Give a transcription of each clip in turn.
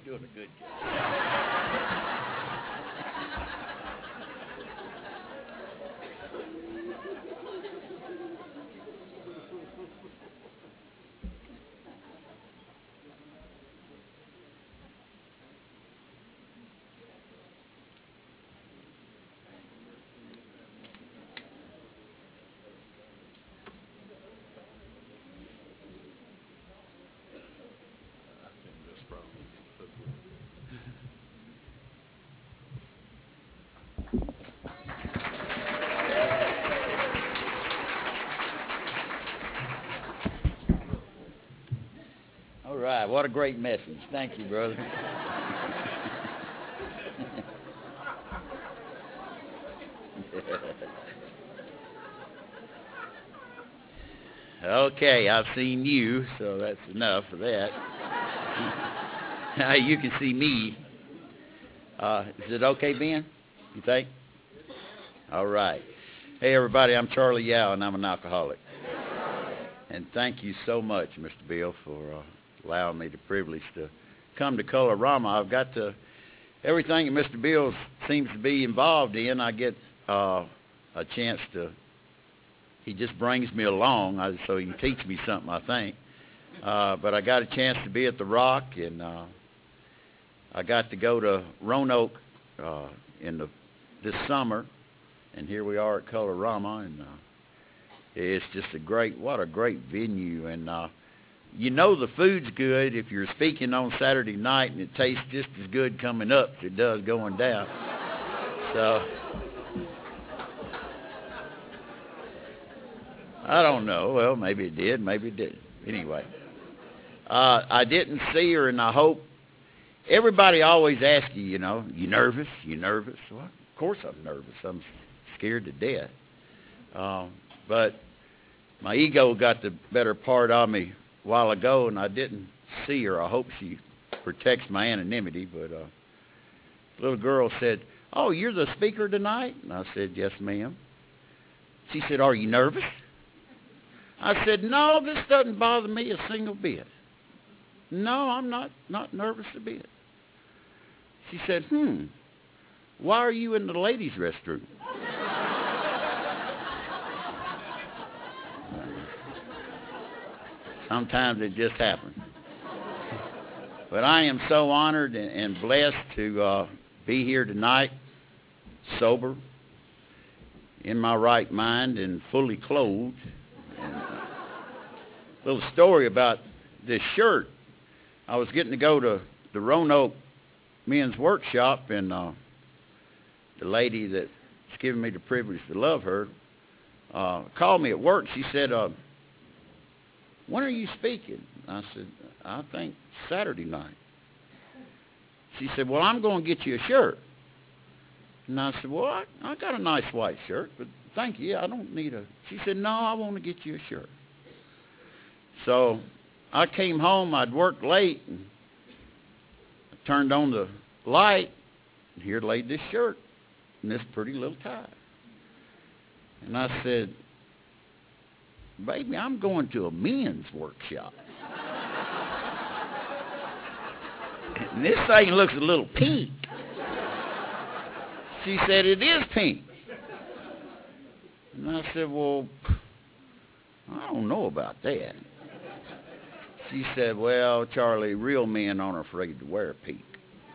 You're doing a good job. All right, what a great message. Thank you, brother. Okay, I've seen you, so that's enough for that. Now you can see me. Is it okay, Ben? You think? All right. Hey, everybody, I'm Charlie Yao, and I'm an alcoholic. And thank you so much, Mr. Bill, for allowing me the privilege to come to Colorama. I've got to, everything that Mr. Bill seems to be involved in, I get a chance to, he just brings me along so he can teach me something, I think. But I got a chance to be at the Rock, and I got to go to Roanoke this summer, and here we are at Colorama, and it's just what a great venue. And you know the food's good if you're speaking on Saturday night, and it tastes just as good coming up as it does going down. So I don't know. Well, maybe it did, maybe it didn't. Anyway, I didn't see her, and I hope everybody always asks you, you nervous? You nervous? Well, of course I'm nervous. I'm scared to death. But my ego got the better part of me a while ago, and I didn't see her. I hope she protects my anonymity. But the little girl said, "Oh, you're the speaker tonight?" And I said, "Yes, ma'am." She said, "Are you nervous?" I said, "No, this doesn't bother me a single bit. No, I'm not nervous a bit." She said, "Why are you in the ladies' restroom?" Sometimes it just happens. But I am so honored and blessed to be here tonight, sober, in my right mind, and fully clothed. And a little story about this shirt. I was getting to go to the Roanoke Men's Workshop, and the lady that's given me the privilege to love her called me at work. She said, "When are you speaking?" I said, "I think Saturday night." She said, "Well, I'm going to get you a shirt." And I said, "Well, I got a nice white shirt, but thank you. I don't need a..." She said, "No, I want to get you a shirt." So I came home. I'd worked late, and I turned on the light, and here laid this shirt and this pretty little tie. And I said, "Baby, I'm going to a men's workshop. And this thing looks a little pink." She said, "It is pink." And I said, "Well, I don't know about that." She said, "Well, Charlie, real men aren't afraid to wear pink."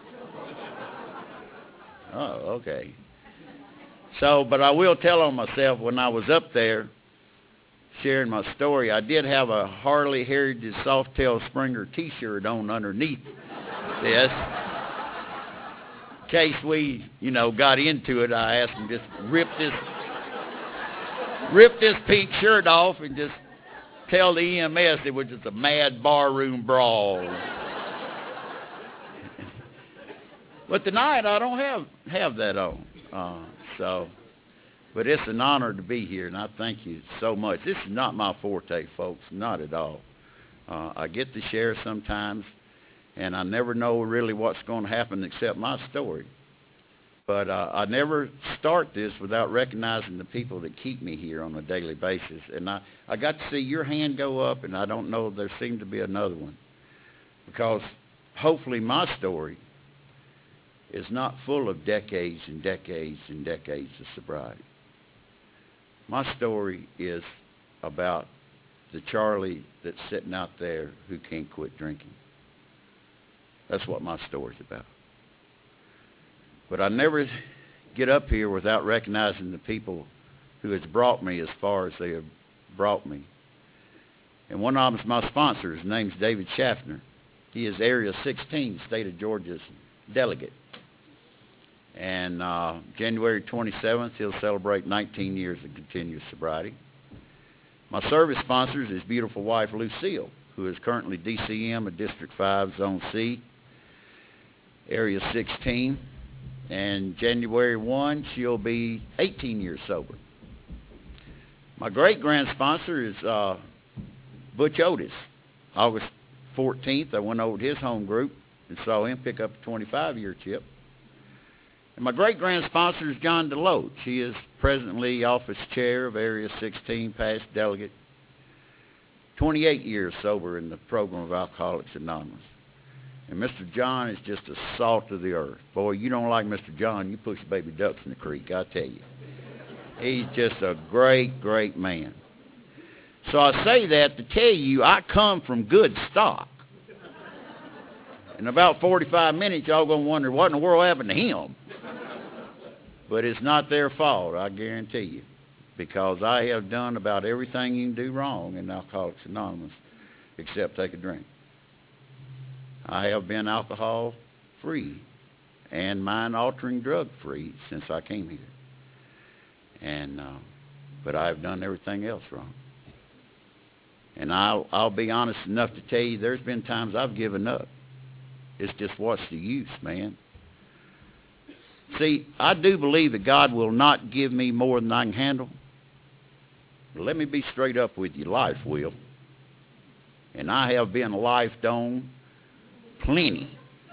Oh, okay. So, but I will tell on myself, when I was up there sharing my story, I did have a Harley Heritage Softail Springer t-shirt on underneath this. In case we, got into it, I asked him just rip this pink shirt off and just tell the EMS it was just a mad barroom brawl. But tonight I don't have that on. But it's an honor to be here, and I thank you so much. This is not my forte, folks, not at all. I get to share sometimes, and I never know really what's going to happen except my story. But I never start this without recognizing the people that keep me here on a daily basis. And I got to see your hand go up, and I don't know, there seemed to be another one. Because hopefully my story is not full of decades and decades and decades of sobriety. My story is about the Charlie that's sitting out there who can't quit drinking. That's what my story's about. But I never get up here without recognizing the people who has brought me as far as they have brought me. And one of them is my sponsor. His name's David Schaffner. He is Area 16, state of Georgia's delegate. And January 27th, he'll celebrate 19 years of continuous sobriety. My service sponsor is his beautiful wife, Lucille, who is currently DCM of District 5, Zone C, Area 16. And January 1, she'll be 18 years sober. My great-grand sponsor is Butch Otis. August 14th, I went over to his home group and saw him pick up a 25-year chip. And my great-grand sponsor is John DeLoach. He is presently office chair of Area 16, past delegate. 28 years sober in the program of Alcoholics Anonymous. And Mr. John is just a salt of the earth. Boy, you don't like Mr. John, you push baby ducks in the creek, I tell you. He's just a great, great man. So I say that to tell you I come from good stock. In about 45 minutes, y'all going to wonder what in the world happened to him. But it's not their fault, I guarantee you, because I have done about everything you can do wrong in Alcoholics Anonymous except take a drink. I have been alcohol-free and mind-altering drug-free since I came here. And but I've done everything else wrong. And I'll be honest enough to tell you there's been times I've given up. It's just what's the use, man? See, I do believe that God will not give me more than I can handle. But let me be straight up with you. Life will. And I have been lifed on plenty.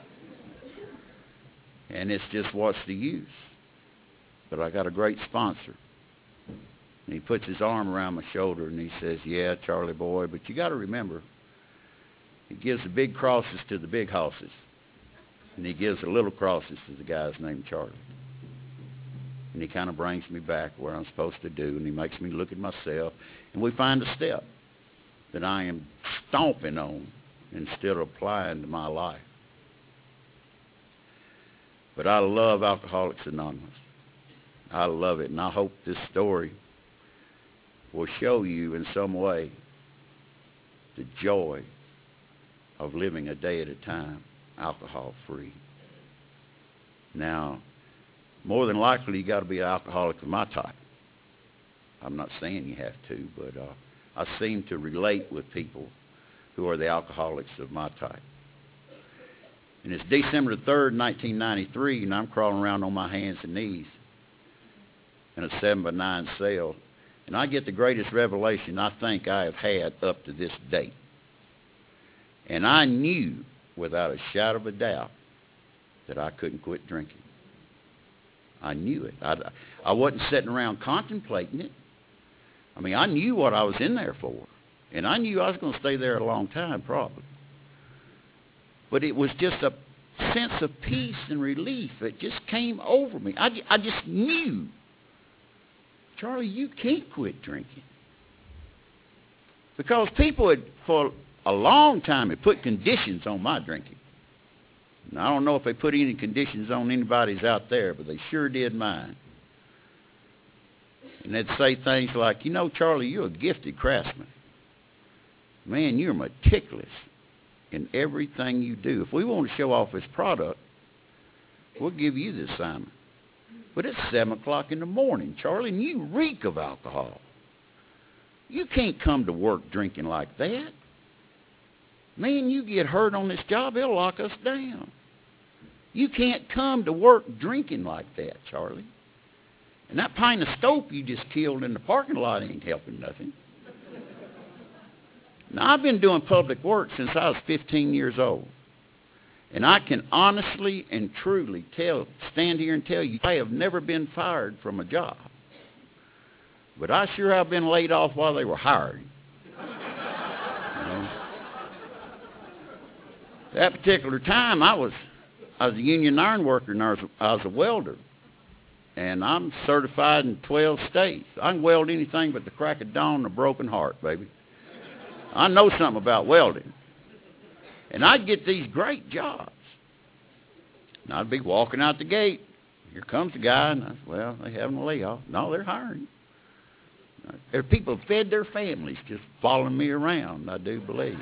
And it's just what's the use? But I got a great sponsor. And he puts his arm around my shoulder and he says, yeah, Charlie boy, but you got to remember, he gives the big crosses to the big hosses. And he gives the little crosses to the guys named Charlie. And he kind of brings me back where I'm supposed to do, and he makes me look at myself. And we find a step that I am stomping on instead of applying to my life. But I love Alcoholics Anonymous. I love it, and I hope this story will show you in some way the joy of living a day at a time, alcohol-free. Now, more than likely, you got to be an alcoholic of my type. I'm not saying you have to, but I seem to relate with people who are the alcoholics of my type. And it's December the 3rd, 1993, and I'm crawling around on my hands and knees in a 7-by-9 cell, and I get the greatest revelation I think I have had up to this date. And I knew without a shadow of a doubt that I couldn't quit drinking. I knew it. I wasn't sitting around contemplating it. I mean, I knew what I was in there for. And I knew I was going to stay there a long time, probably. But it was just a sense of peace and relief that just came over me. I just knew, Charlie, you can't quit drinking. Because people had, for a long time, had put conditions on my drinking. And I don't know if they put any conditions on anybody's out there, but they sure did mine. And they'd say things like, you know, Charlie, you're a gifted craftsman. Man, you're meticulous in everything you do. If we want to show off this product, we'll give you the assignment. But it's 7 o'clock in the morning, Charlie, and you reek of alcohol. You can't come to work drinking like that. Man, you get hurt on this job, they'll lock us down. You can't come to work drinking like that, Charlie. And that pint of Scope you just killed in the parking lot ain't helping nothing. Now, I've been doing public work since I was 15 years old. And I can honestly and truly stand here and tell you, I have never been fired from a job. But I sure have been laid off while they were hiring. That particular time, I was a union iron worker, and I was a welder. And I'm certified in 12 states. I can weld anything but the crack of dawn and a broken heart, baby. I know something about welding. And I'd get these great jobs. And I'd be walking out the gate. Here comes the guy, and I said, well, they having a layoff. No, they're hiring. There are people who fed their families just following me around, I do believe.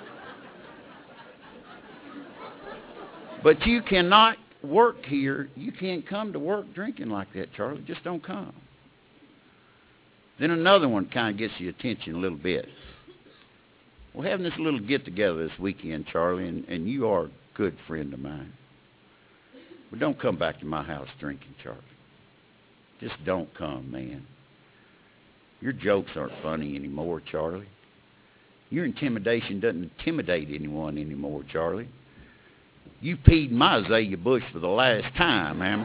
But you cannot work here. You can't come to work drinking like that, Charlie. Just don't come. Then another one kind of gets your attention a little bit. We're having this little get-together this weekend, Charlie, and you are a good friend of mine. But don't come back to my house drinking, Charlie. Just don't come, man. Your jokes aren't funny anymore, Charlie. Your intimidation doesn't intimidate anyone anymore, Charlie. You peed my azalea bush for the last time, man.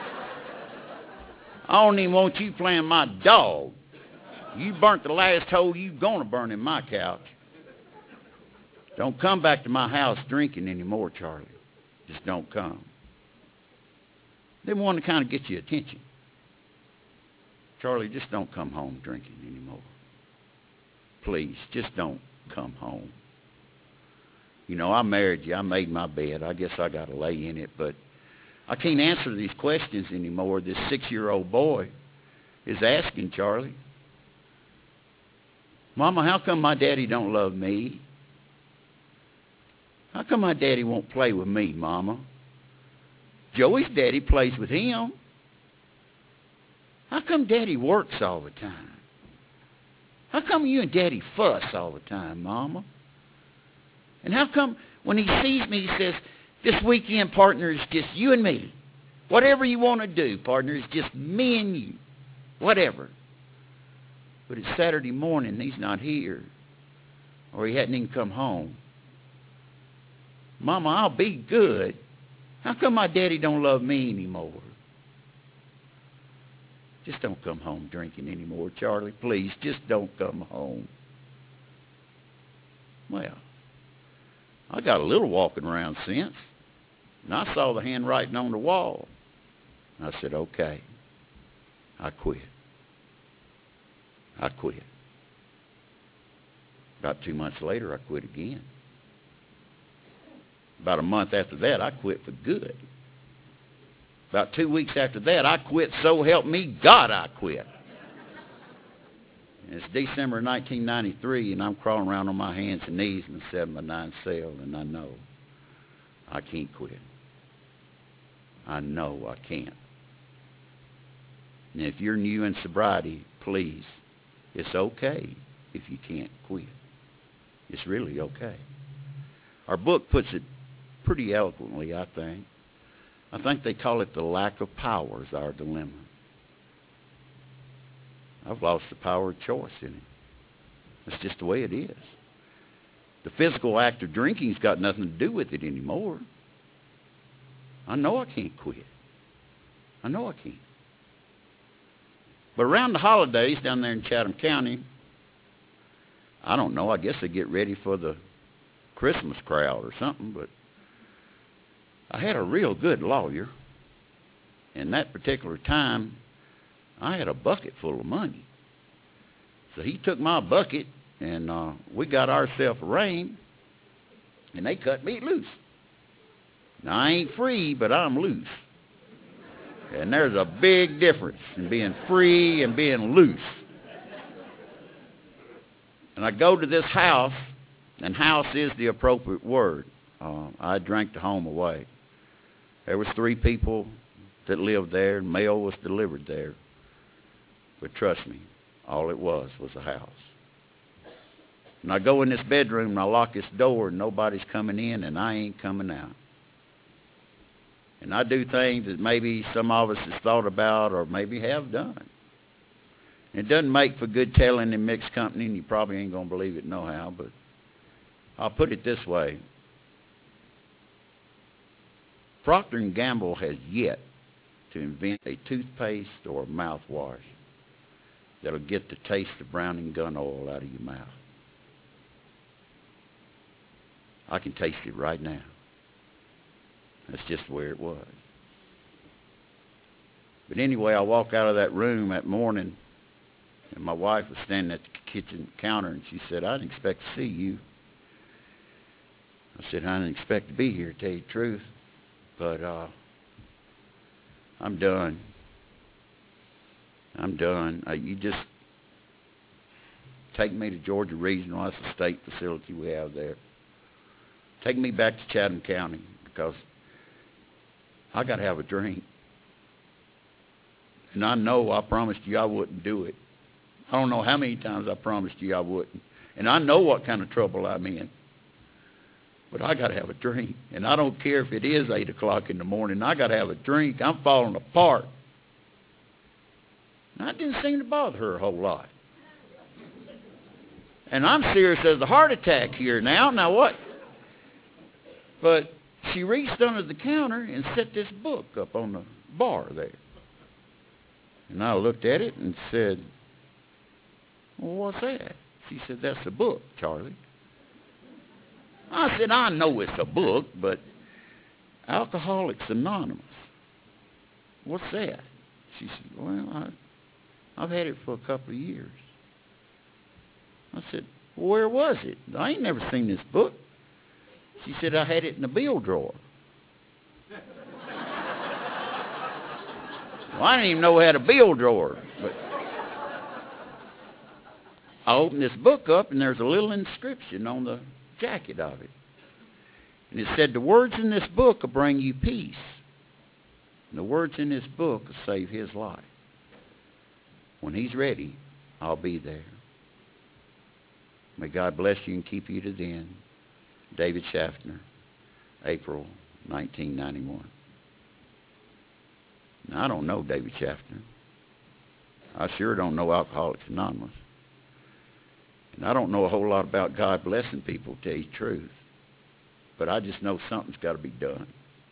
I don't even want you playing my dog. You burnt the last hole you gonna burn in my couch. Don't come back to my house drinking anymore, Charlie. Just don't come. They want to kind of get your attention. Charlie, just don't come home drinking anymore. Please, just don't come home. You know, I married you. I made my bed. I guess I got to lay in it. But I can't answer these questions anymore. This 6-year-old boy is asking Charlie, Mama, how come my daddy don't love me? How come my daddy won't play with me, Mama? Joey's daddy plays with him. How come Daddy works all the time? How come you and Daddy fuss all the time, Mama? And how come when he sees me, he says, this weekend, partner, is just you and me. Whatever you want to do, partner, is just me and you. Whatever. But it's Saturday morning and he's not here. Or he hadn't even come home. Mama, I'll be good. How come my daddy don't love me anymore? Just don't come home drinking anymore, Charlie. Please, just don't come home. Well, I got a little walking around sense. And I saw the handwriting on the wall. I said, okay, I quit. I quit. About 2 months later, I quit again. About a month after that, I quit for good. About 2 weeks after that, I quit. So help me God, I quit. And it's December 1993, and I'm crawling around on my hands and knees in the 7x9 cell, and I know I can't quit. I know I can't. And if you're new in sobriety, please, it's okay if you can't quit. It's really okay. Our book puts it pretty eloquently, I think. I think they call it the lack of power is our dilemma. I've lost the power of choice in it. That's just the way it is. The physical act of drinking's got nothing to do with it anymore. I know I can't quit. I know I can't. But around the holidays down there in Chatham County, I don't know, I guess they get ready for the Christmas crowd or something, but I had a real good lawyer. And that particular time, I had a bucket full of money. So he took my bucket, and we got ourselves arraigned, and they cut me loose. Now, I ain't free, but I'm loose. And there's a big difference in being free and being loose. And I go to this house, and house is the appropriate word. I drank the home away. There was 3 people that lived there, and mail was delivered there. But trust me, all it was a house. And I go in this bedroom, and I lock this door, and nobody's coming in, and I ain't coming out. And I do things that maybe some of us has thought about or maybe have done. And it doesn't make for good telling in mixed company, and you probably ain't going to believe it nohow, but I'll put it this way. Procter & Gamble has yet to invent a toothpaste or a mouthwash that'll get the taste of Browning gun oil out of your mouth. I can taste it right now. That's just where it was. But anyway, I walked out of that room that morning, and my wife was standing at the kitchen counter, and she said, I didn't expect to see you. I said, I didn't expect to be here, to tell you the truth, but I'm done. I'm done. You just take me to Georgia Regional. That's the state facility we have there. Take me back to Chatham County, because I got to have a drink. And I know I promised you I wouldn't do it. I don't know how many times I promised you I wouldn't. And I know what kind of trouble I'm in. But I got to have a drink. And I don't care if it is 8 o'clock in the morning. I got to have a drink. I'm falling apart. And that didn't seem to bother her a whole lot. And I'm serious as a heart attack here now. Now what? But she reached under the counter and set this book up on the bar there. And I looked at it and said, well, what's that? She said, that's a book, Charlie. I said, I know it's a book, but Alcoholics Anonymous. What's that? She said, well, I've had it for a couple of years. I said, well, where was it? I ain't never seen this book. She said, I had it in the bill drawer. Well, I didn't even know I had a bill drawer. But I opened this book up, and there's a little inscription on the jacket of it. And it said, the words in this book will bring you peace. And the words in this book will save his life. When he's ready, I'll be there. May God bless you and keep you to the end. David Schaffner, April 1991. Now, I don't know David Schaffner. I sure don't know Alcoholics Anonymous. And I don't know a whole lot about God blessing people, to tell you the truth. But I just know something's got to be done.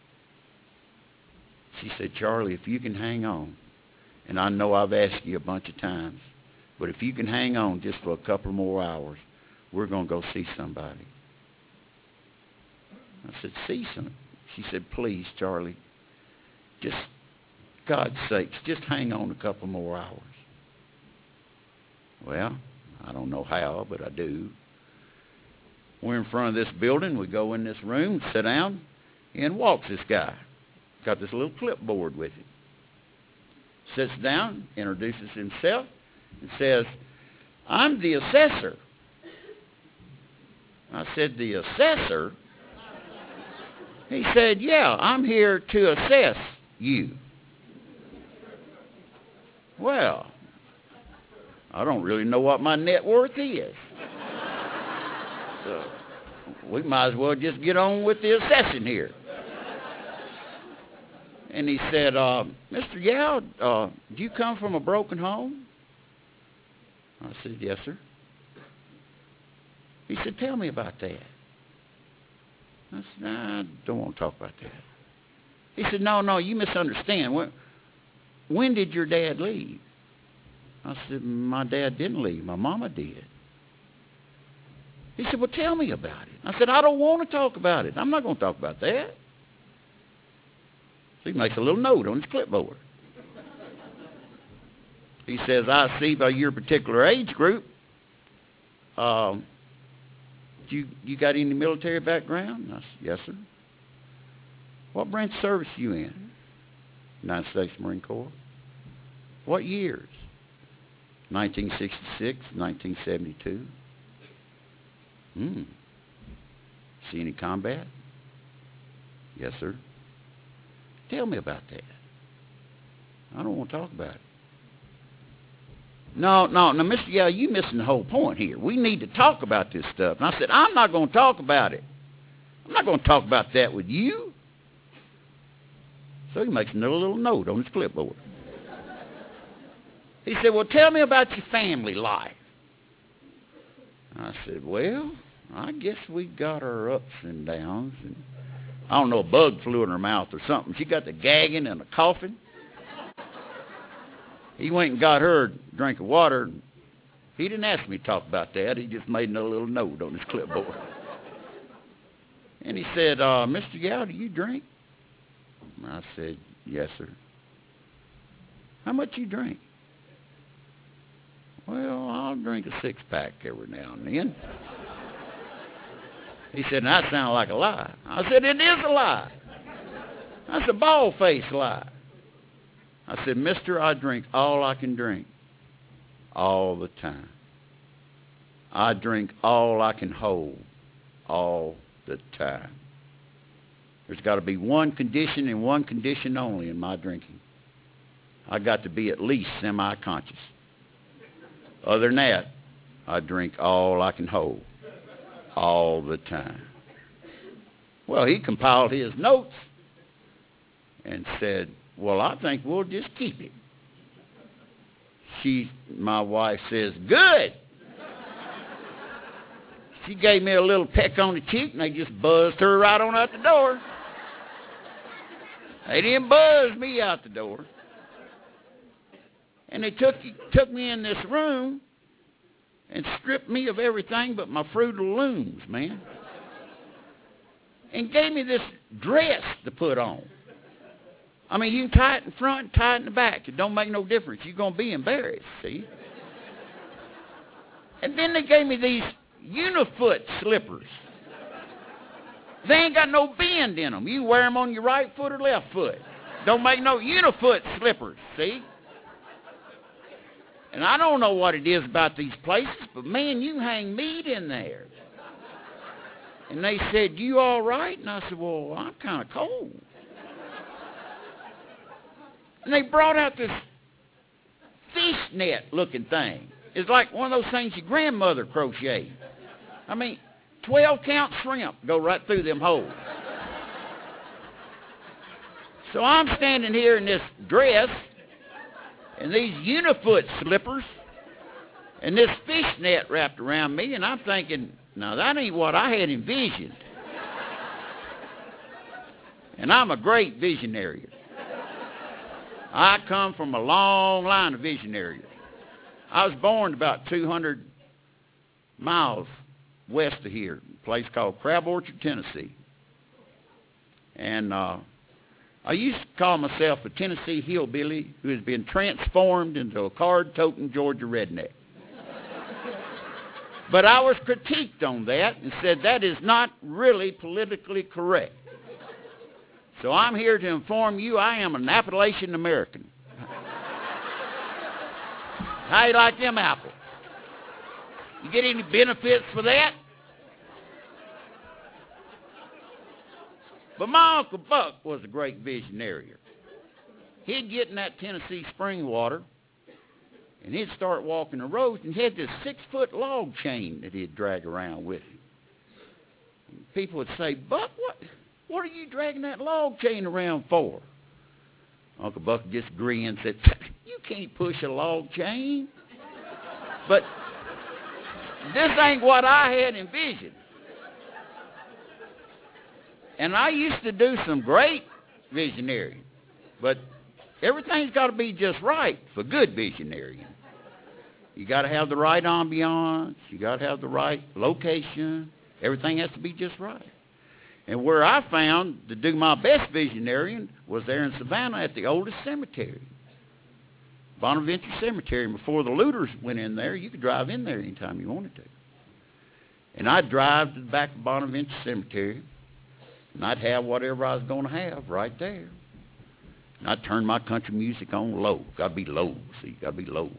She said, Charlie, if you can hang on, and I know I've asked you a bunch of times, but if you can hang on just for a couple more hours, we're going to go see somebody. I said, see some? She said, please, Charlie, just, God's sakes, just hang on a couple more hours. Well, I don't know how, but I do. We're in front of this building. We go in this room, sit down, and walks this guy. Got this little clipboard with him. Sits down, introduces himself, and says, I'm the assessor. I said, the assessor? He said, yeah, I'm here to assess you. Well, I don't really know what my net worth is. So we might as well just get on with the assessing here. And he said, Mr. Yow, do you come from a broken home? I said, yes, sir. He said, tell me about that. I said, nah, I don't want to talk about that. He said, no, you misunderstand. When did your dad leave? I said, my dad didn't leave. My mama did. He said, well, tell me about it. I said, I don't want to talk about it. I'm not going to talk about that. So he makes a little note on his clipboard. He says, I see by your particular age group, you got any military background? I said, yes, sir. What branch of service you in? United States Marine Corps. What years? 1966, 1972. See any combat? Yes, sir. Tell me about that. I don't want to talk about it. No, Mr. Yow, you missing the whole point here. We need to talk about this stuff. And I said, I'm not going to talk about it. I'm not going to talk about that with you. So he makes another little note on his clipboard. He said, well, tell me about your family life. I said, well, I guess we got our ups and downs. And I don't know, a bug flew in her mouth or something. She got the gagging and the coughing. He went and got her a drink of water. He didn't ask me to talk about that. He just made another little note on his clipboard. And he said, Mr. Yow, do you drink? And I said, yes, sir. How much you drink? Well, I'll drink a six-pack every now and then. He said, that sounds like a lie. I said, it is a lie. That's a bald-faced lie. I said, mister, I drink all I can drink all the time. I drink all I can hold all the time. There's got to be one condition and one condition only in my drinking. I got to be at least semi-conscious. Other than that, I drink all I can hold all the time. Well, he compiled his notes and said, well, I think we'll just keep it. My wife says, good. She gave me a little peck on the cheek, and they just buzzed her right on out the door. They didn't buzz me out the door. And they took me in this room and stripped me of everything but my Fruit of the Looms, man. And gave me this dress to put on. I mean, you can tie it in front and tie it in the back. It don't make no difference. You're going to be embarrassed, see? And then they gave me these Unifoot slippers. They ain't got no bend in them. You wear them on your right foot or left foot. Don't make no Unifoot slippers, see? And I don't know what it is about these places, but man, you hang meat in there. And they said, you all right? And I said, well, I'm kind of cold. And they brought out this fishnet looking thing. It's like one of those things your grandmother crocheted. I mean, 12-count shrimp go right through them holes. So I'm standing here in this dress and these Unifoot slippers and this fishnet wrapped around me, and I'm thinking, now that ain't what I had envisioned. And I'm a great visionary. I come from a long line of visionaries. I was born about 200 miles west of here, a place called Crab Orchard, Tennessee. And I used to call myself a Tennessee hillbilly who has been transformed into a card-toting Georgia redneck. But I was critiqued on that and said that is not really politically correct. So I'm here to inform you I am an Appalachian American. How you like them apples? You get any benefits for that? But my Uncle Buck was a great visionary. He'd get in that Tennessee spring water, and he'd start walking the roads, and he had this 6-foot log chain that he'd drag around with him. And people would say, Buck, what are you dragging that log chain around for? Uncle Buck just grinned and said, you can't push a log chain. But this ain't what I had envisioned. And I used to do some great visioneering, but everything's got to be just right for good visioneering. You got to have the right ambiance. You got to have the right location. Everything has to be just right. And where I found to do my best visioneering was there in Savannah at the oldest cemetery, Bonaventure Cemetery. And before the looters went in there, you could drive in there anytime you wanted to. And I'd drive to the back of Bonaventure Cemetery, and I'd have whatever I was going to have right there. And I'd turn my country music on low. Got to be low, see, got to be low.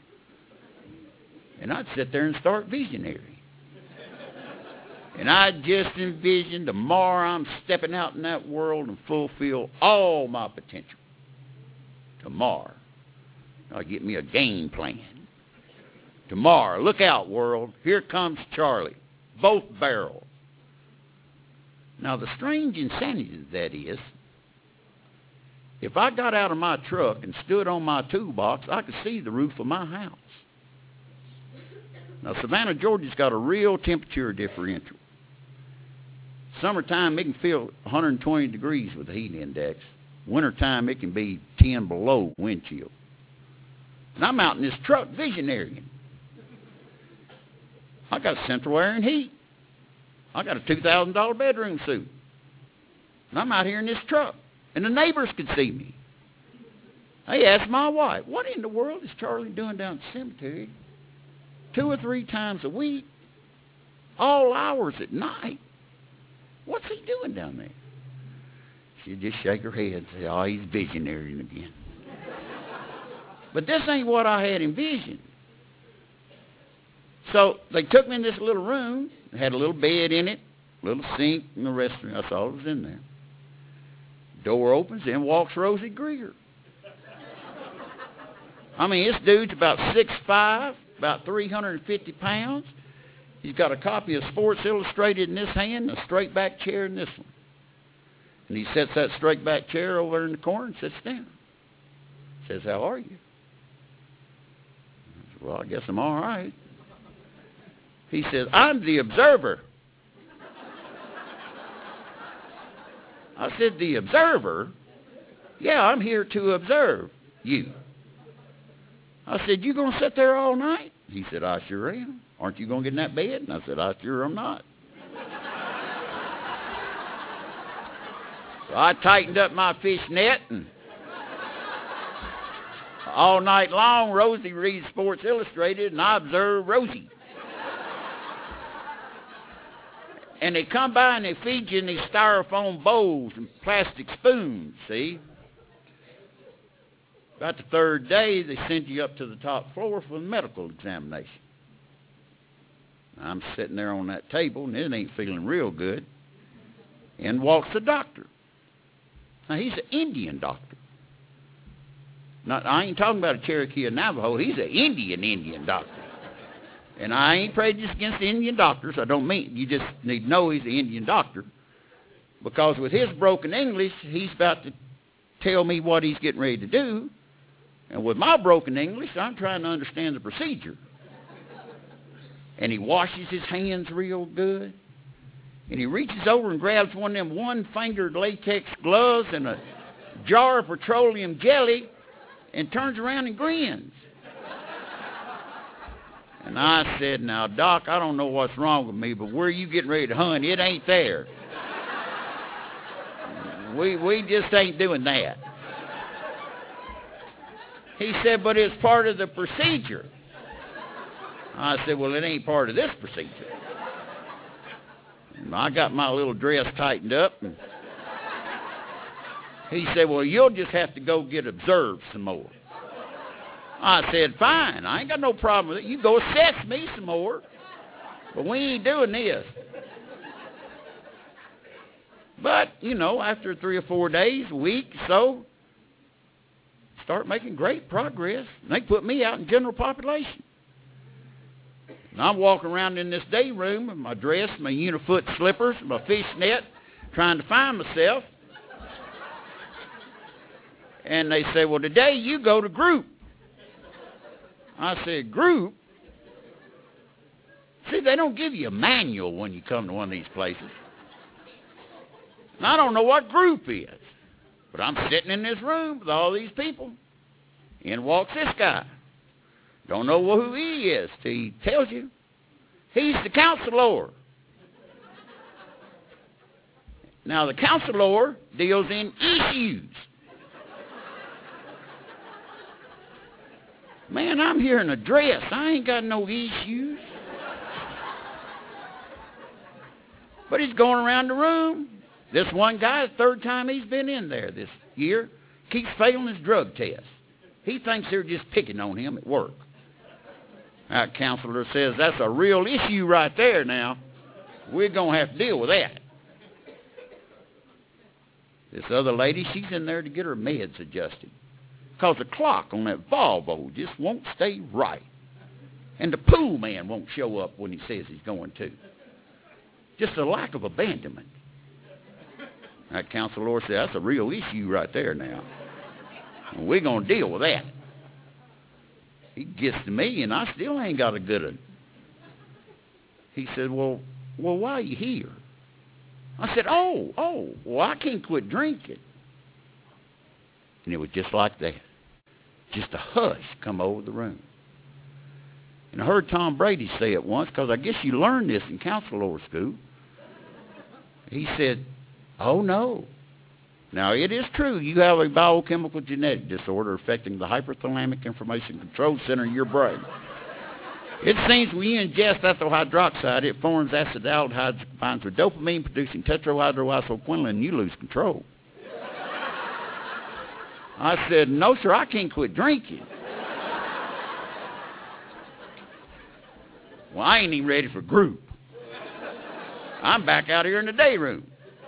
And I'd sit there and start visioneering. And I just envisioned tomorrow I'm stepping out in that world and fulfill all my potential. Tomorrow, I'll get me a game plan. Tomorrow, look out, world. Here comes Charlie. Both barrels. Now, the strange insanity of that is, if I got out of my truck and stood on my toolbox, I could see the roof of my house. Now, Savannah, Georgia's got a real temperature differential. Summertime, it can feel 120 degrees with the heat index. Wintertime, it can be 10 below wind chill. And I'm out in this truck visioneering. I got central air and heat. I got a $2,000 bedroom suite. And I'm out here in this truck. And the neighbors could see me. They asked my wife, what in the world is Charlie doing down at the cemetery 2 or 3 times a week, all hours at night? What's he doing down there? She'd just shake her head and say, oh, he's visionarying again. But this ain't what I had envisioned. So they took me in this little room. It had a little bed in it, a little sink, and the restroom. That's all that was in there. Door opens, in walks Rosie Greer. I mean, this dude's about 6'5", about 350 pounds. He's got a copy of Sports Illustrated in this hand and a straight back chair in this one. And he sets that straight back chair over there in the corner and sits down. Says, how are you? I said, well, I guess I'm all right. He says, I'm the observer. I said, the observer? Yeah, I'm here to observe you. I said, you going to sit there all night? He said, I sure am. Aren't you going to get in that bed? And I said, I sure am not. So I tightened up my fish net, and all night long, Rosie reads Sports Illustrated, and I observe Rosie. And they come by and they feed you in these styrofoam bowls and plastic spoons, see? About the 3rd day, they send you up to the top floor for the medical examination. I'm sitting there on that table, and it ain't feeling real good. In walks the doctor. Now, he's an Indian doctor. Not, I ain't talking about a Cherokee or Navajo. He's an Indian doctor. And I ain't prejudiced against the Indian doctors. I don't mean, you just need to know he's an Indian doctor. Because with his broken English, he's about to tell me what he's getting ready to do. And with my broken English, I'm trying to understand the procedure. And he washes his hands real good. And he reaches over and grabs one of them one-fingered latex gloves and a jar of petroleum jelly and turns around and grins. And I said, now, Doc, I don't know what's wrong with me, but where you getting ready to hunt, it ain't there. We just ain't doing that. He said, but it's part of the procedure. I said, well, it ain't part of this procedure. And I got my little dress tightened up. And he said, well, you'll just have to go get observed some more. I said, fine. I ain't got no problem with it. You go assess me some more. But we ain't doing this. But, you know, after 3 or 4 days, a week or so, start making great progress. And they put me out in general population. And I'm walking around in this day room in my dress, my unifoot slippers, my fish net, trying to find myself. And they say, well, today you go to group. I said, group? See, they don't give you a manual when you come to one of these places. And I don't know what group is. But I'm sitting in this room with all these people. In walks this guy. Don't know who he is till he tells you. He's the counselor. Now, the counselor deals in issues. Man, I'm here in a dress. I ain't got no issues. But he's going around the room. This one guy, the 3rd time he's been in there this year, keeps failing his drug test. He thinks they're just picking on him at work. That counselor says, that's a real issue right there now. We're going to have to deal with that. This other lady, she's in there to get her meds adjusted. Because the clock on that Volvo just won't stay right. And the pool man won't show up when he says he's going to. Just a lack of abandonment. That counselor said, that's a real issue right there now. And we're going to deal with that. He gets to me, and I still ain't got a good one. He said, well, why are you here? I said, well, I can't quit drinking. And it was just like that. Just a hush come over the room. And I heard Tom Brady say it once, because I guess you learned this in counselor school. He said, oh, no. Now, it is true you have a biochemical genetic disorder affecting the hypothalamic information control center in your brain. It seems when you ingest ethyl hydroxide, it forms acetaldehydes that combines with dopamine, producing tetrahydroisoquinoline, and you lose control. I said, no, sir, I can't quit drinking. Well, I ain't even ready for group. I'm back out here in the day room.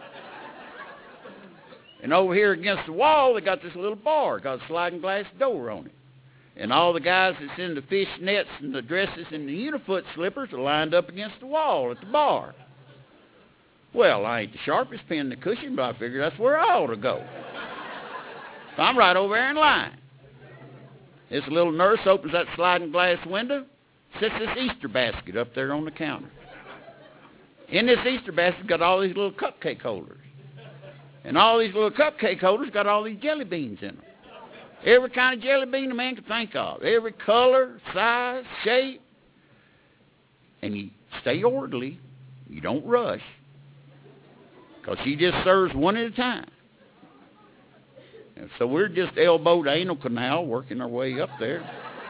And over here against the wall, they got this little bar, got a sliding glass door on it. And all the guys that's in the fish nets and the dresses and the unifoot slippers are lined up against the wall at the bar. Well, I ain't the sharpest pin in the cushion, but I figure that's where I ought to go. So I'm right over there in line. This little nurse opens that sliding glass window, sets this Easter basket up there on the counter. In this Easter basket got all these little cupcake holders. And all these little cupcake holders got all these jelly beans in them. Every kind of jelly bean a man can think of. Every color, size, shape. And you stay orderly. You don't rush. Because she just serves one at a time. And so we're just elbowed anal canal working our way up there.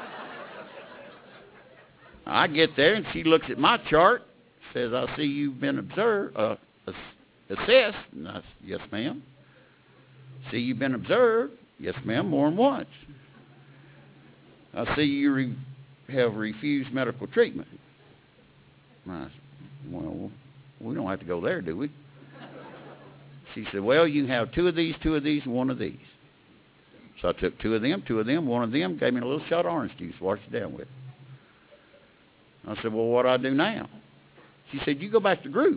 I get there and she looks at my chart. Says, I see you've been assessed. And I said, yes, ma'am. See, you've been observed. Yes, ma'am, more than once. I see you have refused medical treatment. I said, well, we don't have to go there, do we? She said, well, you can have two of these, and one of these. So I took two of them, one of them, gave me a little shot of orange juice, washed it down with it. I said, well, what do I do now? She said, you go back to group.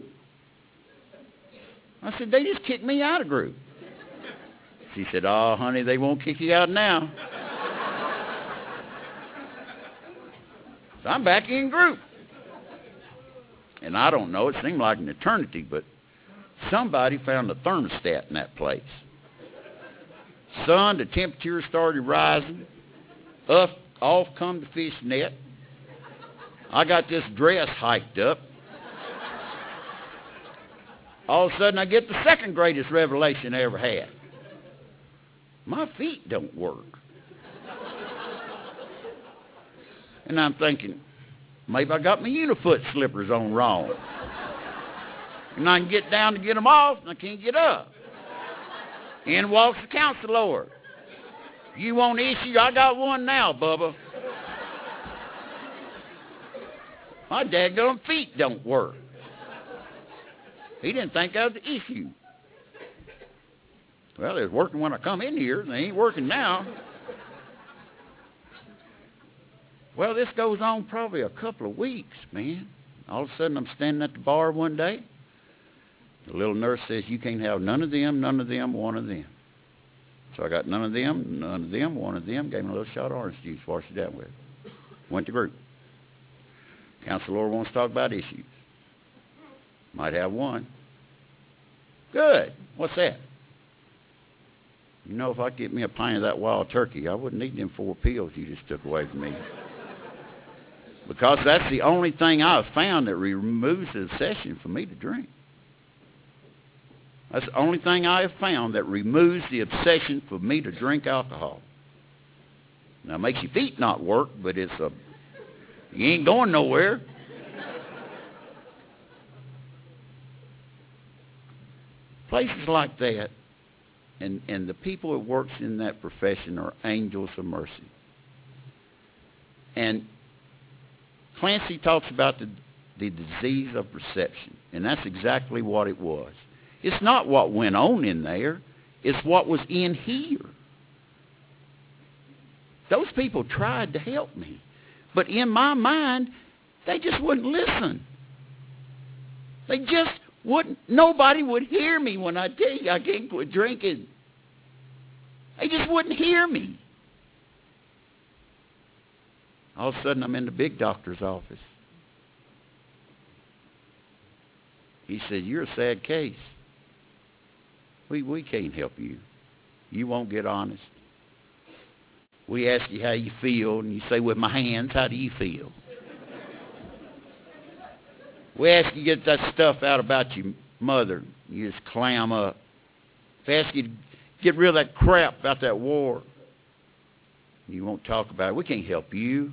I said, they just kicked me out of group. She said, oh, honey, they won't kick you out now. So I'm back in group. And I don't know, it seemed like an eternity, but somebody found a thermostat in that place. Son, the temperature started rising. Off come the fish net. I got this dress hiked up. All of a sudden, I get the second greatest revelation I ever had. My feet don't work. And I'm thinking, maybe I got my unifoot slippers on wrong. And I can get down to get them off, and I can't get up. In walks the counselor. You want issue? I got one now, Bubba. My daggone feet don't work. He didn't think I was the issue. Well, they was working when I come in here, and they ain't working now. Well, this goes on probably a couple of weeks, man. All of a sudden, I'm standing at the bar one day. The little nurse says, you can't have none of them, one of them. So I got none of them, one of them. Gave me a little shot of orange juice, washed it down with it. Went to group. Counselor wants to talk about issues. Might have one. Good. What's that? You know, if I get me a pint of that wild turkey, I wouldn't need them 4 pills you just took away from me. Because that's the only thing I've found that removes the obsession for me to drink. That's the only thing I have found that removes the obsession for me to drink alcohol. Now, it makes your feet not work, but you ain't going nowhere. Places like that, and the people that works in that profession are angels of mercy. And Clancy talks about the disease of perception, and that's exactly what it was. It's not what went on in there. It's what was in here. Those people tried to help me. But in my mind, they just wouldn't listen. They just wouldn't. Nobody would hear me when I tell you I can't quit drinking. They just wouldn't hear me. All of a sudden, I'm in the big doctor's office. He said, you're a sad case. We can't help you. You won't get honest. We ask you how you feel, and you say, with my hands, how do you feel? We ask you to get that stuff out about your mother. You just clam up. If we ask you to Get rid of that crap about that war. You won't talk about it. We can't help you.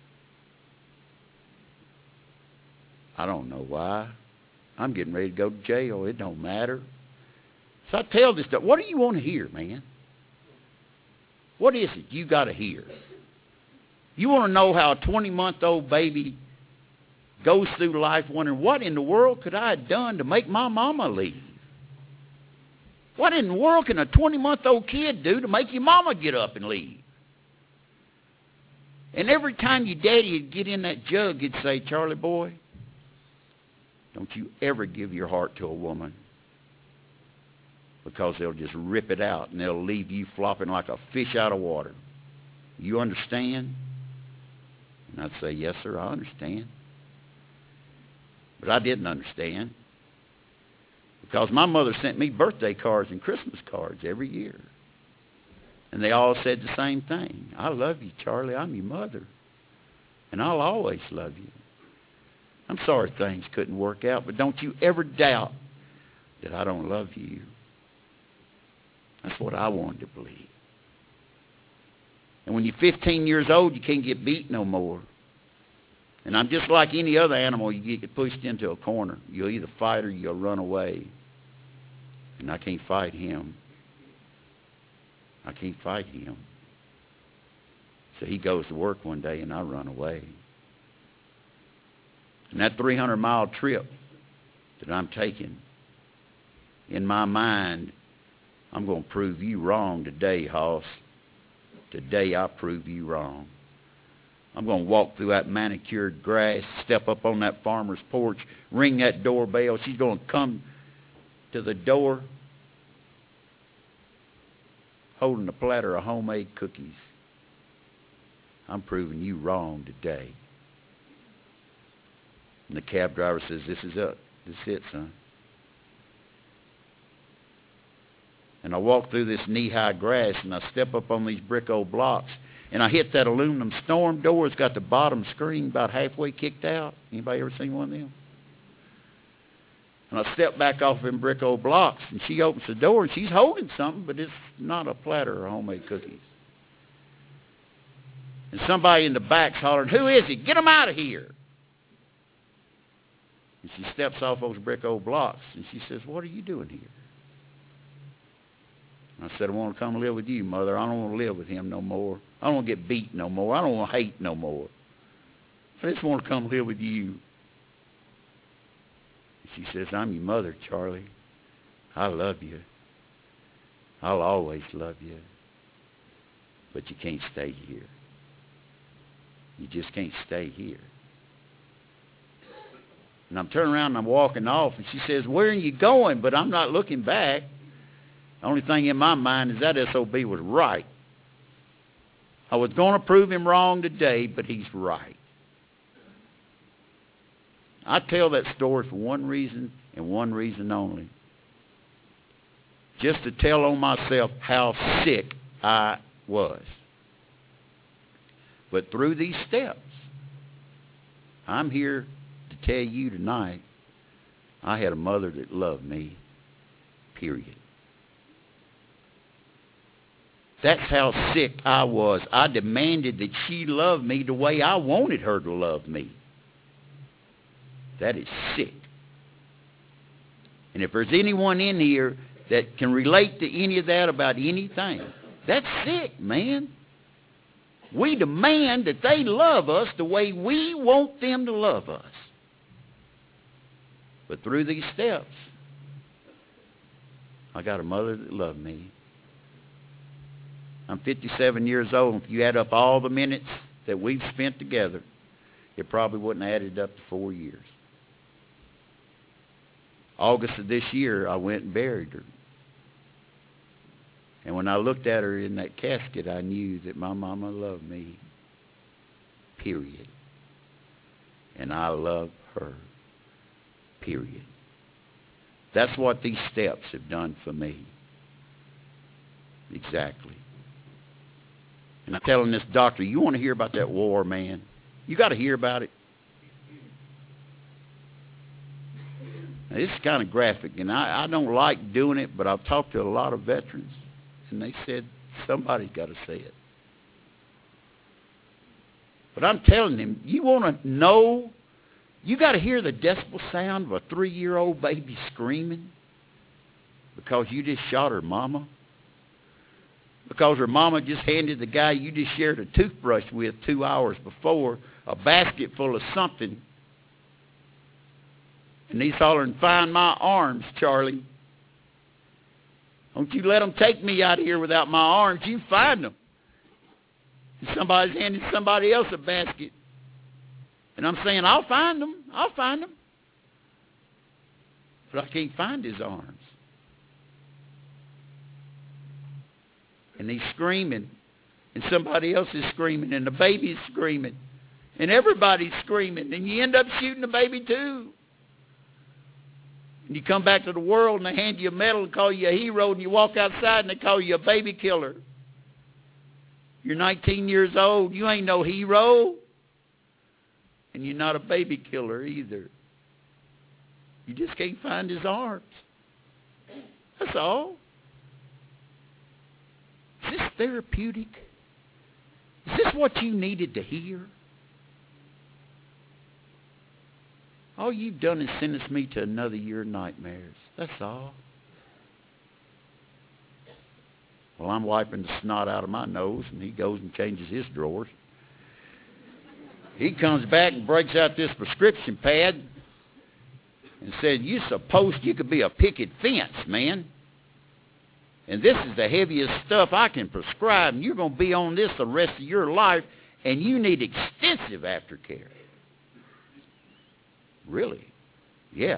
I don't know why. I'm getting ready to go to jail. It don't matter. So I tell this stuff. What do you want to hear, man? What is it you got to hear? You want to know how a 20-month-old baby goes through life wondering, what in the world could I have done to make my mama leave? What in the world can a 20-month-old kid do to make your mama get up and leave? And every time your daddy would get in that jug, he'd say, Charlie boy, don't you ever give your heart to a woman, because they'll just rip it out and they'll leave you flopping like a fish out of water. You understand? And I'd say, yes, sir, I understand. But I didn't understand, because my mother sent me birthday cards and Christmas cards every year. And they all said the same thing. I love you, Charlie. I'm your mother. And I'll always love you. I'm sorry things couldn't work out, but don't you ever doubt that I don't love you. That's what I wanted to believe. And when you're 15 years old, you can't get beat no more. And I'm just like any other animal. You get pushed into a corner. You'll either fight or you'll run away. And I can't fight him. I can't fight him. So he goes to work one day and I run away. And that 300-mile trip that I'm taking, in my mind, I'm going to prove you wrong today, Hoss. Today I prove you wrong. I'm going to walk through that manicured grass, step up on that farmer's porch, ring that doorbell. She's going to come to the door holding a platter of homemade cookies. I'm proving you wrong today. And the cab driver says, this is it. This is it, son. And I walk through this knee-high grass, and I step up on these brick old blocks, and I hit that aluminum storm door. It's got the bottom screen about halfway kicked out. Anybody ever seen one of them? And I step back off them brick old blocks, and she opens the door, and she's holding something, but it's not a platter of homemade cookies. And somebody in the back's hollering, who is he? Get him out of here. And she steps off those brick old blocks, and she says, what are you doing here? I said, I want to come live with you, Mother. I don't want to live with him no more. I don't want to get beat no more. I don't want to hate no more. I just want to come live with you. She says, I'm your mother, Charlie. I love you. I'll always love you. But you can't stay here. You just can't stay here. And I'm turning around and I'm walking off, and she says, where are you going? But I'm not looking back. The only thing in my mind is that SOB was right. I was going to prove him wrong today, but he's right. I tell that story for one reason and one reason only. Just to tell on myself how sick I was. But through these steps, I'm here to tell you tonight, I had a mother that loved me, period. That's how sick I was. I demanded that she love me the way I wanted her to love me. That is sick. And if there's anyone in here that can relate to any of that about anything, that's sick, man. We demand that they love us the way we want them to love us. But through these steps, I got a mother that loved me. I'm 57 years old. If you add up all the minutes that we've spent together, it probably wouldn't have added up to 4 years. August of this year, I went and buried her. And when I looked at her in that casket, I knew that my mama loved me, period. And I love her, period. That's what these steps have done for me. Exactly. And I'm telling this doctor, you want to hear about that war, man? You got to hear about it. Now, this is kind of graphic, and I don't like doing it, but I've talked to a lot of veterans. And they said, somebody's got to say it. But I'm telling them, you want to know, you got to hear the decibel sound of a 3-year-old baby screaming because you just shot her mama. Because her mama just handed the guy you just shared a toothbrush with 2 hours before a basket full of something. And he's hollering, find my arms, Charlie. Don't you let them take me out of here without my arms. You find them. And somebody's handing somebody else a basket. And I'm saying, I'll find them. I'll find them. But I can't find his arms. And he's screaming. And somebody else is screaming. And the baby's screaming. And everybody's screaming. And you end up shooting the baby too. And you come back to the world and they hand you a medal and call you a hero. And you walk outside and they call you a baby killer. You're 19 years old. You ain't no hero. And you're not a baby killer either. You just can't find his arms. That's all. Is this therapeutic? Is this what you needed to hear? All you've done is sentence me to another year of nightmares. That's all. Well, I'm wiping the snot out of my nose, and he goes and changes his drawers. He comes back and breaks out this prescription pad and said, you could be a picket fence, man. And this is the heaviest stuff I can prescribe, and you're going to be on this the rest of your life, and you need extensive aftercare. Really? Yeah.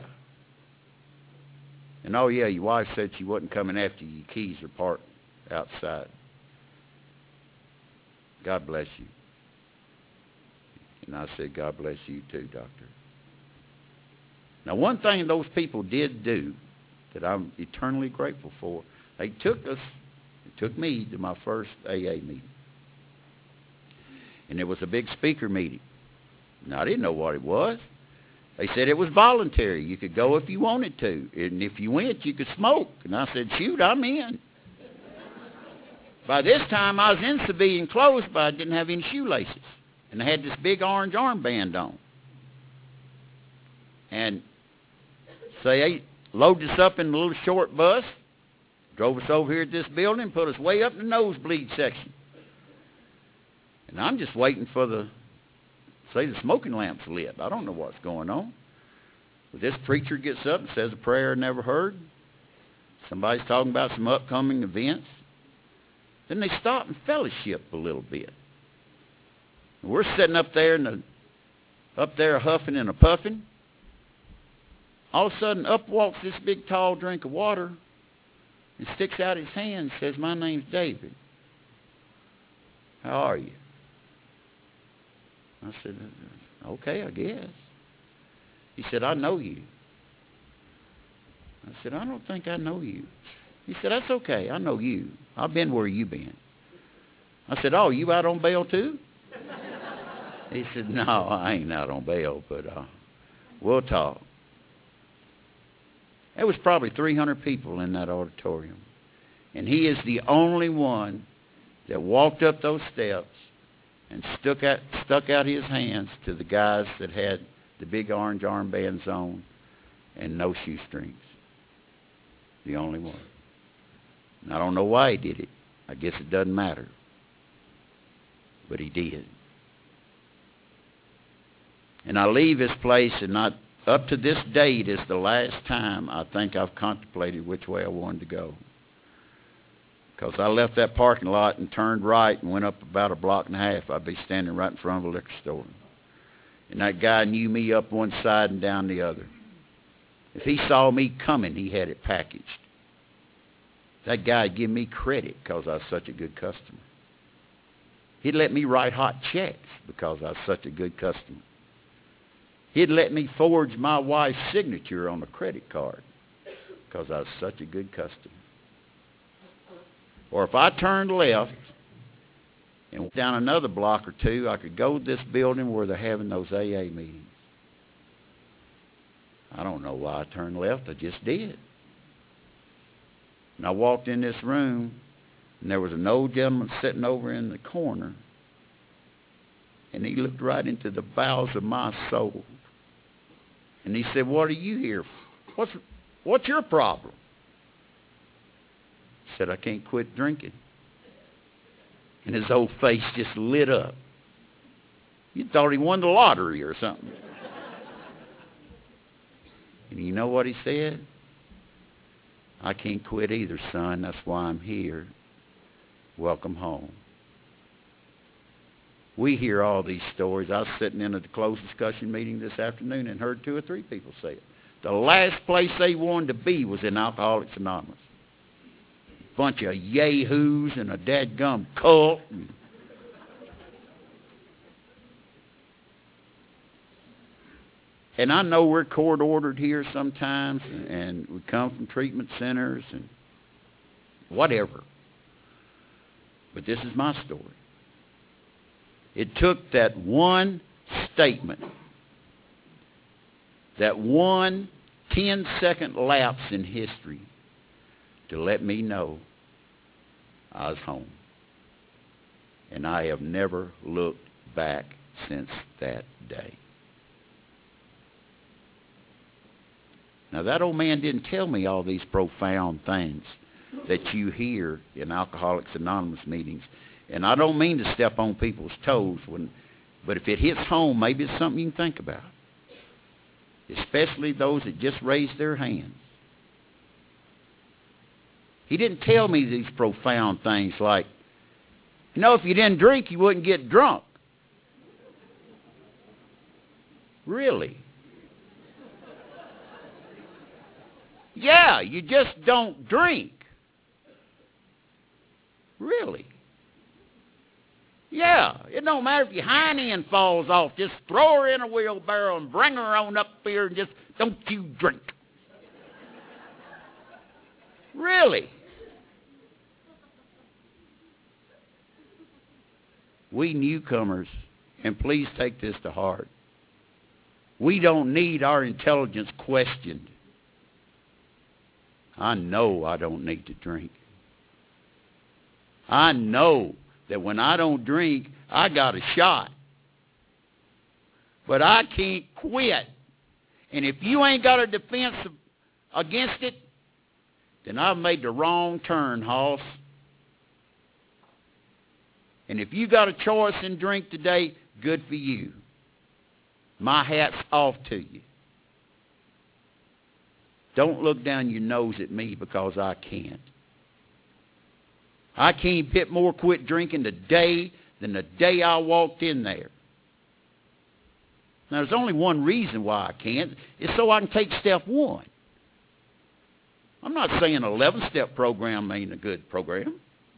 And oh yeah, your wife said she wasn't coming after you. Your keys are parked outside. God bless you. And I said, God bless you too, doctor. Now, one thing those people did do that I'm eternally grateful for, they took me to my first AA meeting. And it was a big speaker meeting. Now, I didn't know what it was. They said it was voluntary. You could go if you wanted to. And if you went, you could smoke. And I said, shoot, I'm in. By this time, I was in civilian clothes, but I didn't have any shoelaces. And I had this big orange armband on. And so they loaded us up in a little short bus, drove us over here at this building, put us way up in the nosebleed section. And I'm just waiting for the smoking lamp's lit. I don't know what's going on. But this preacher gets up and says a prayer I never heard. Somebody's talking about some upcoming events. Then they stop and fellowship a little bit. And we're sitting up there huffing and a puffing. All of a sudden, up walks this big tall drink of water and sticks out his hand and says, my name's David. How are you? I said, okay, I guess. He said, I know you. I said, I don't think I know you. He said, that's okay, I know you. I've been where you've been. I said, oh, you out on bail too? He said, no, I ain't out on bail, but we'll talk. There was probably 300 people in that auditorium. And he is the only one that walked up those steps and stuck out his hands to the guys that had the big orange armbands on and no shoestrings. The only one. And I don't know why he did it. I guess it doesn't matter. But he did. And I leave this place, and up to this date is the last time I think I've contemplated which way I wanted to go. Because I left that parking lot and turned right and went up about a block and a half. I'd be standing right in front of a liquor store. And that guy knew me up one side and down the other. If he saw me coming, he had it packaged. That guy'd give me credit because I was such a good customer. He'd let me write hot checks because I was such a good customer. He'd let me forge my wife's signature on a credit card because I was such a good customer. Or if I turned left and went down another block or two, I could go to this building where they're having those AA meetings. I don't know why I turned left. I just did. And I walked in this room, And there was an old gentleman sitting over in the corner, and he looked right into the bowels of my soul. And he said, "What are you here for? What's your problem?" I said, "I can't quit drinking." And his old face just lit up. You thought he won the lottery or something. And you know what he said? "I can't quit either, son. That's why I'm here. Welcome home." We hear all these stories. I was sitting in a closed discussion meeting this afternoon and heard 2 or 3 people say it. The last place they wanted to be was in Alcoholics Anonymous. Bunch of yahoos and a dadgum cult. And I know we're court-ordered here sometimes, and we come from treatment centers and whatever. But this is my story. It took that one statement, that one 10-second lapse in history to let me know I was home. And I have never looked back since that day. Now, that old man didn't tell me all these profound things that you hear in Alcoholics Anonymous meetings. And I don't mean to step on people's toes, but if it hits home, maybe it's something you can think about. Especially those that just raised their hands. He didn't tell me these profound things like, if you didn't drink, you wouldn't get drunk. Really? Yeah, you just don't drink. Really? Yeah, it don't matter if your hind end falls off. Just throw her in a wheelbarrow and bring her on up here and just don't you drink. Really? We newcomers, and please take this to heart, we don't need our intelligence questioned. I know I don't need to drink. I know that when I don't drink, I got a shot. But I can't quit. And if you ain't got a defense against it, then I've made the wrong turn, Hoss. And if you got a choice in drink today, good for you. My hat's off to you. Don't look down your nose at me because I can't. I can't bit more quit drinking today than the day I walked in there. Now, there's only one reason why I can't. It's so I can take step 1. I'm not saying an 11-step program ain't a good program.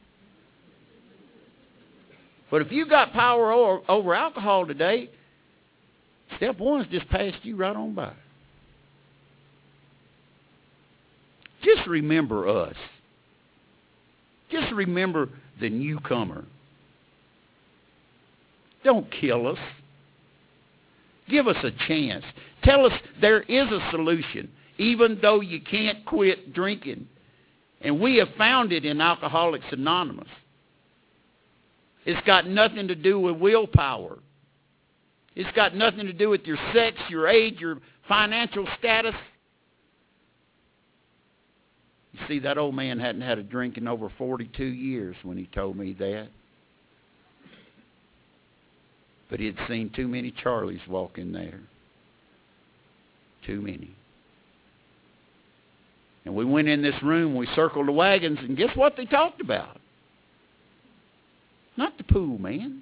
But if you got power over alcohol today, step 1's just passed you right on by. Just remember us. Just remember the newcomer. Don't kill us. Give us a chance. Tell us there is a solution, even though you can't quit drinking. And we have found it in Alcoholics Anonymous. It's got nothing to do with willpower. It's got nothing to do with your sex, your age, your financial status. You see, that old man hadn't had a drink in over 42 years when he told me that. But he had seen too many Charlies walk in there. Too many. And we went in this room, we circled the wagons, and guess what they talked about? Not the pool, man.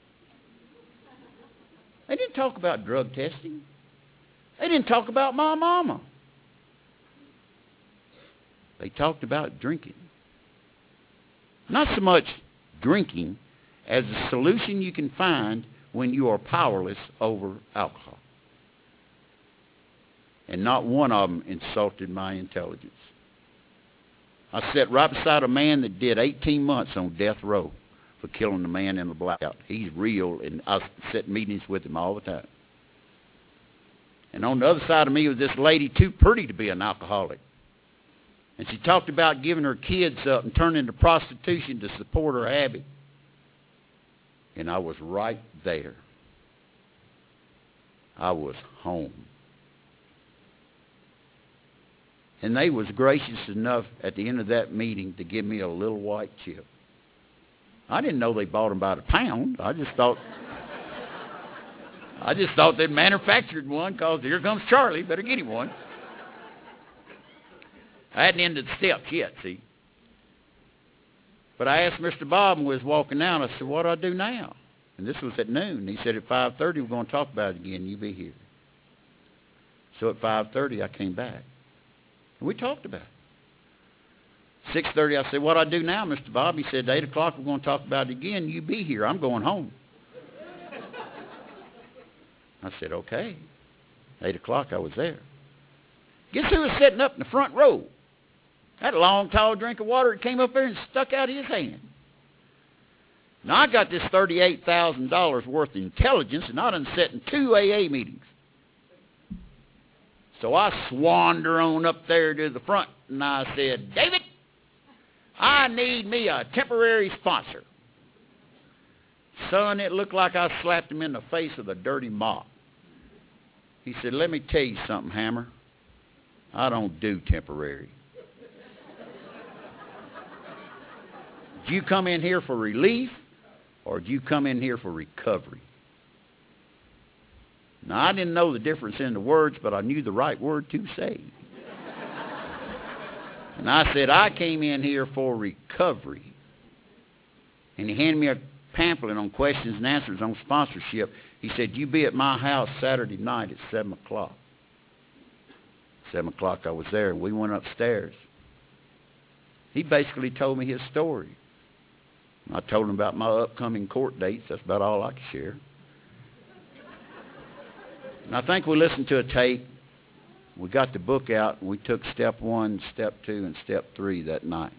They didn't talk about drug testing. They didn't talk about my mama. They talked about drinking. Not so much drinking as a solution you can find when you are powerless over alcohol. And not one of them insulted my intelligence. I sat right beside a man that did 18 months on death row for killing a man in a blackout. He's real, and I sit in meetings with him all the time. And on the other side of me was this lady too pretty to be an alcoholic. And she talked about giving her kids up and turning to prostitution to support her habit. And I was right there. I was home. And they was gracious enough at the end of that meeting to give me a little white chip. I didn't know they bought them by the pound. I just thought they'd manufactured one because here comes Charlie. Better get him one. I hadn't ended the steps yet, see. But I asked Mr. Bob when we was walking out, I said, what do I do now? And this was at noon. He said, at 5:30 we're going to talk about it again. You be here. So at 5:30 I came back. And we talked about it. 6:30 I said, what do I do now, Mr. Bob? He said, at 8 o'clock we're going to talk about it again. You be here. I'm going home. I said, okay. 8 o'clock I was there. Guess who was sitting up in the front row? Had a long, tall drink of water that came up there and stuck out of his hand. Now, I got this $38,000 worth of intelligence, and I done sat in 2 AA meetings. So I swander on up there to the front, and I said, David, I need me a temporary sponsor. Son, it looked like I slapped him in the face with a dirty mop. He said, let me tell you something, Hammer. I don't do temporary. Do you come in here for relief, or do you come in here for recovery? Now, I didn't know the difference in the words, but I knew the right word to say. And I said, I came in here for recovery. And he handed me a pamphlet on questions and answers on sponsorship. He said, you be at my house Saturday night at 7 o'clock. 7 o'clock I was there, and we went upstairs. He basically told me his story. I told him about my upcoming court dates. That's about all I could share. And I think we listened to a tape. We got the book out, and we took step 1, step 2, and step 3 that night.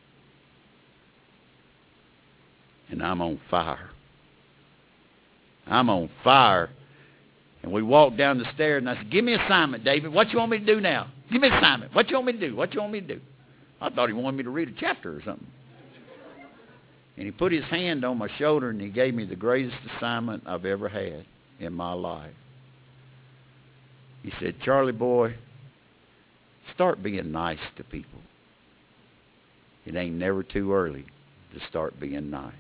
And I'm on fire. I'm on fire. And we walked down the stairs, and I said, give me an assignment, David. What you want me to do now? Give me an assignment. What you want me to do? What you want me to do? I thought he wanted me to read a chapter or something. And he put his hand on my shoulder, and he gave me the greatest assignment I've ever had in my life. He said, Charlie boy, start being nice to people. It ain't never too early to start being nice.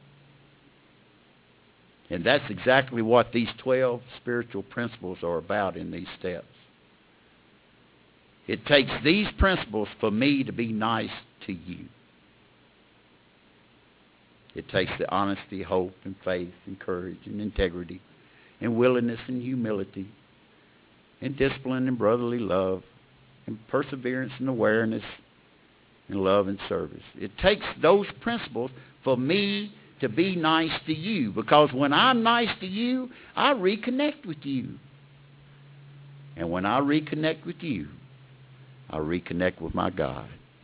And that's exactly what these 12 spiritual principles are about in these steps. It takes these principles for me to be nice to you. It takes the honesty, hope, and faith, and courage, and integrity, and willingness, and humility, and discipline, and brotherly love, and perseverance, and awareness, and love and service. It takes those principles for me to be nice to you, because when I'm nice to you, I reconnect with you. And when I reconnect with you, I reconnect with my God.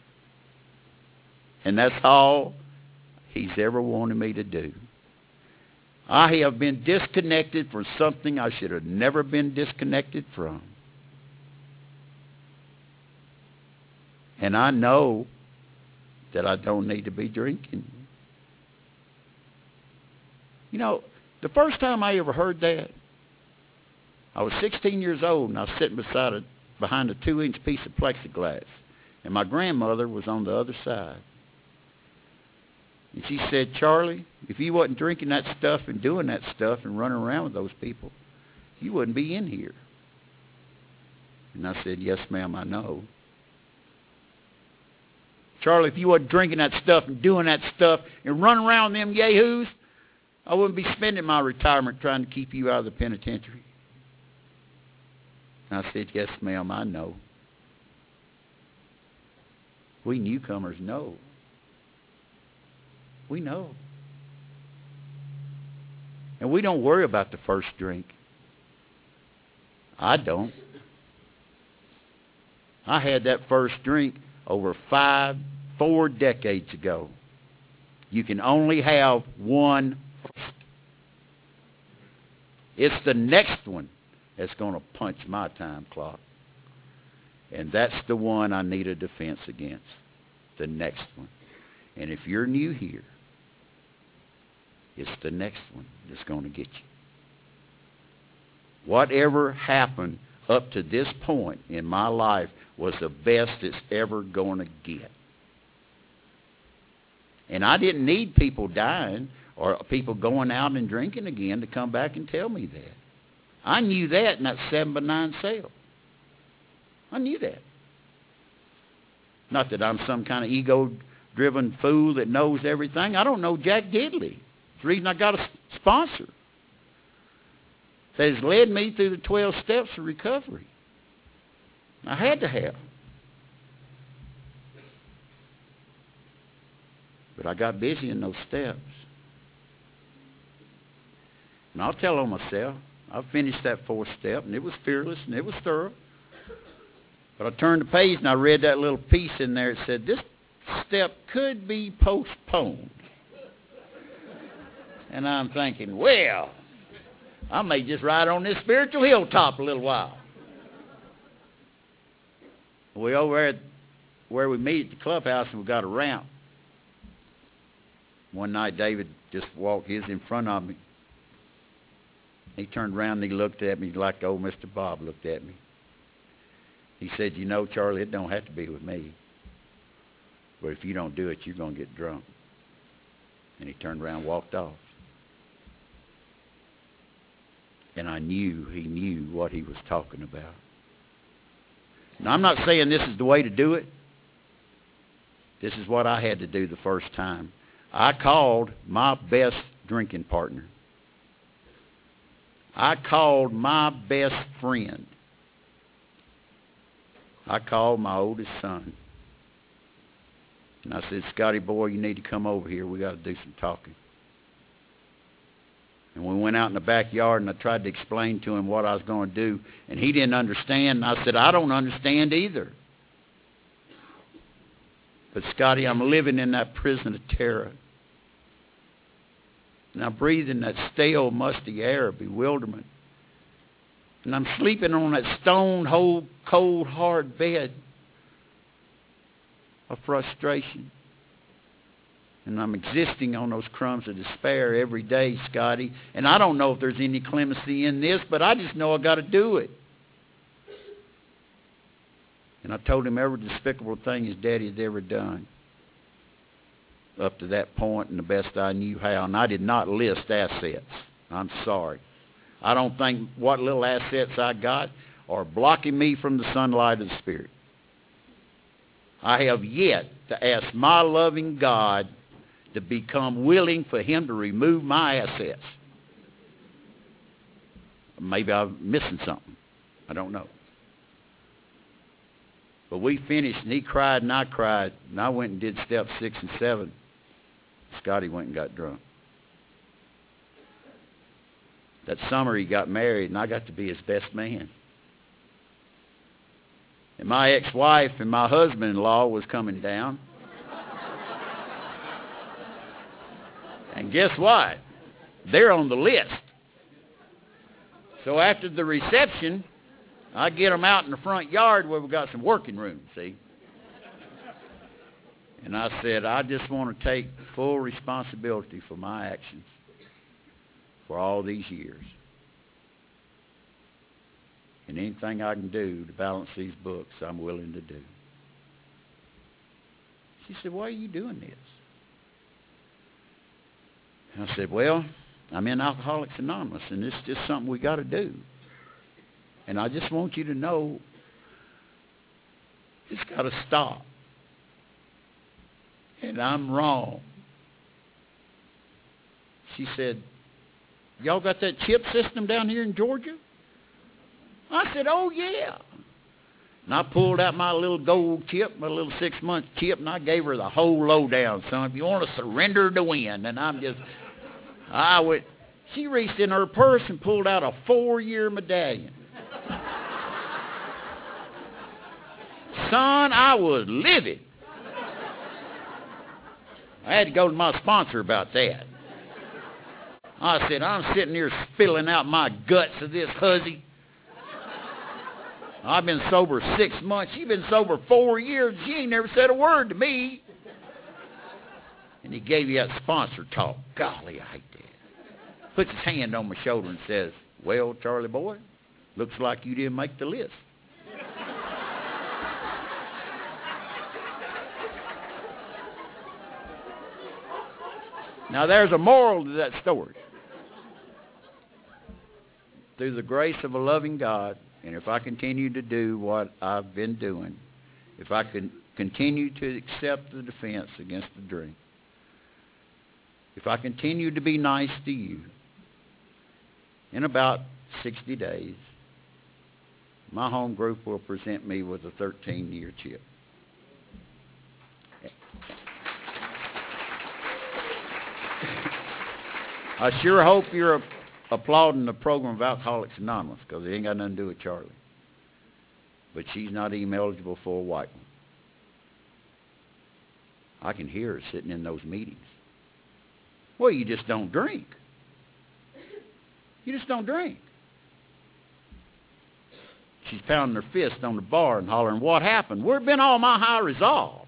And that's all He's ever wanted me to do. I have been disconnected from something I should have never been disconnected from. And I know that I don't need to be drinking. You know, the first time I ever heard that, I was 16 years old, and I was sitting behind a 2-inch piece of plexiglass. And my grandmother was on the other side. And she said, Charlie, if you wasn't drinking that stuff and doing that stuff and running around with those people, you wouldn't be in here. And I said, yes, ma'am, I know. Charlie, if you wasn't drinking that stuff and doing that stuff and running around them yahoos, I wouldn't be spending my retirement trying to keep you out of the penitentiary. And I said, yes, ma'am, I know. We newcomers know. We know. And we don't worry about the first drink. I don't. I had that first drink over 4 decades ago. You can only have one first. It's the next one that's going to punch my time clock. And that's the one I need a defense against, the next one. And if you're new here, it's the next one that's going to get you. Whatever happened up to this point in my life was the best it's ever going to get. And I didn't need people dying or people going out and drinking again to come back and tell me that. I knew that in that 7x9 sale. I knew that. Not that I'm some kind of ego-driven fool that knows everything. I don't know Jack Diddley. It's the reason I got a sponsor that has led me through the 12 steps of recovery. I had to have. But I got busy in those steps. And I'll tell on myself, I finished that 4th step, and it was fearless, and it was thorough. But I turned the page, and I read that little piece in there. It said, this step could be postponed. And I'm thinking, well, I may just ride on this spiritual hilltop a little while. We over at where we meet at the clubhouse, and we got a ramp. One night, David just walked. He was in front of me. He turned around and he looked at me like old Mr. Bob looked at me. He said, you know, Charlie, it don't have to be with me. But if you don't do it, you're going to get drunk. And he turned around and walked off. And I knew he knew what he was talking about. Now, I'm not saying this is the way to do it. This is what I had to do the first time. I called my best drinking partner. I called my best friend. I called my oldest son. And I said, Scotty boy, you need to come over here. We got to do some talking. And we went out in the backyard, and I tried to explain to him what I was going to do. And he didn't understand. And I said, I don't understand either. But Scotty, I'm living in that prison of terror. And I'm breathing that stale, musty air of bewilderment. And I'm sleeping on that stone, cold, hard bed of frustration. And I'm existing on those crumbs of despair every day, Scotty. And I don't know if there's any clemency in this, but I just know I got to do it. And I told him every despicable thing his daddy had ever done up to that point, and the best I knew how. And I did not list assets. I'm sorry. I don't think what little assets I got are blocking me from the sunlight of the Spirit. I have yet to ask my loving God to become willing for him to remove my assets. Maybe I'm missing something. I don't know. But we finished, and he cried, and I cried, and I went and did steps 6 and 7. Scotty went and got drunk. That summer he got married, and I got to be his best man. And my ex-wife and my husband-in-law was coming down. And guess what? They're on the list. So after the reception, I get them out in the front yard where we got some working room, see? And I said, I just want to take full responsibility for my actions for all these years. And anything I can do to balance these books, I'm willing to do. She said, why are you doing this? And I said, well, I'm in Alcoholics Anonymous, and it's just something we got to do. And I just want you to know it's got to stop. And I'm wrong. She said, y'all got that chip system down here in Georgia? I said, oh, yeah. And I pulled out my little gold chip, my little 6-month chip, and I gave her the whole lowdown, son. If you want to surrender to win. And she reached in her purse and pulled out a 4-year medallion. Son, I was livid. I had to go to my sponsor about that. I said, I'm sitting here spilling out my guts of this hussy. I've been sober 6 months. She's been sober 4 years. She ain't never said a word to me. And he gave you that sponsor talk. Golly, I hate that. Puts his hand on my shoulder and says, well, Charlie boy, looks like you didn't make the list. Now, there's a moral to that story. Through the grace of a loving God, and if I continue to do what I've been doing, if I can continue to accept the defense against the drink, if I continue to be nice to you, in about 60 days, my home group will present me with a 13-year chip. I sure hope you're applauding the program of Alcoholics Anonymous, because it ain't got nothing to do with Charlie. But she's not even eligible for a white one. I can hear her sitting in those meetings. Well, you just don't drink. You just don't drink. She's pounding her fist on the bar and hollering, what happened? Where'd been all my high resolve?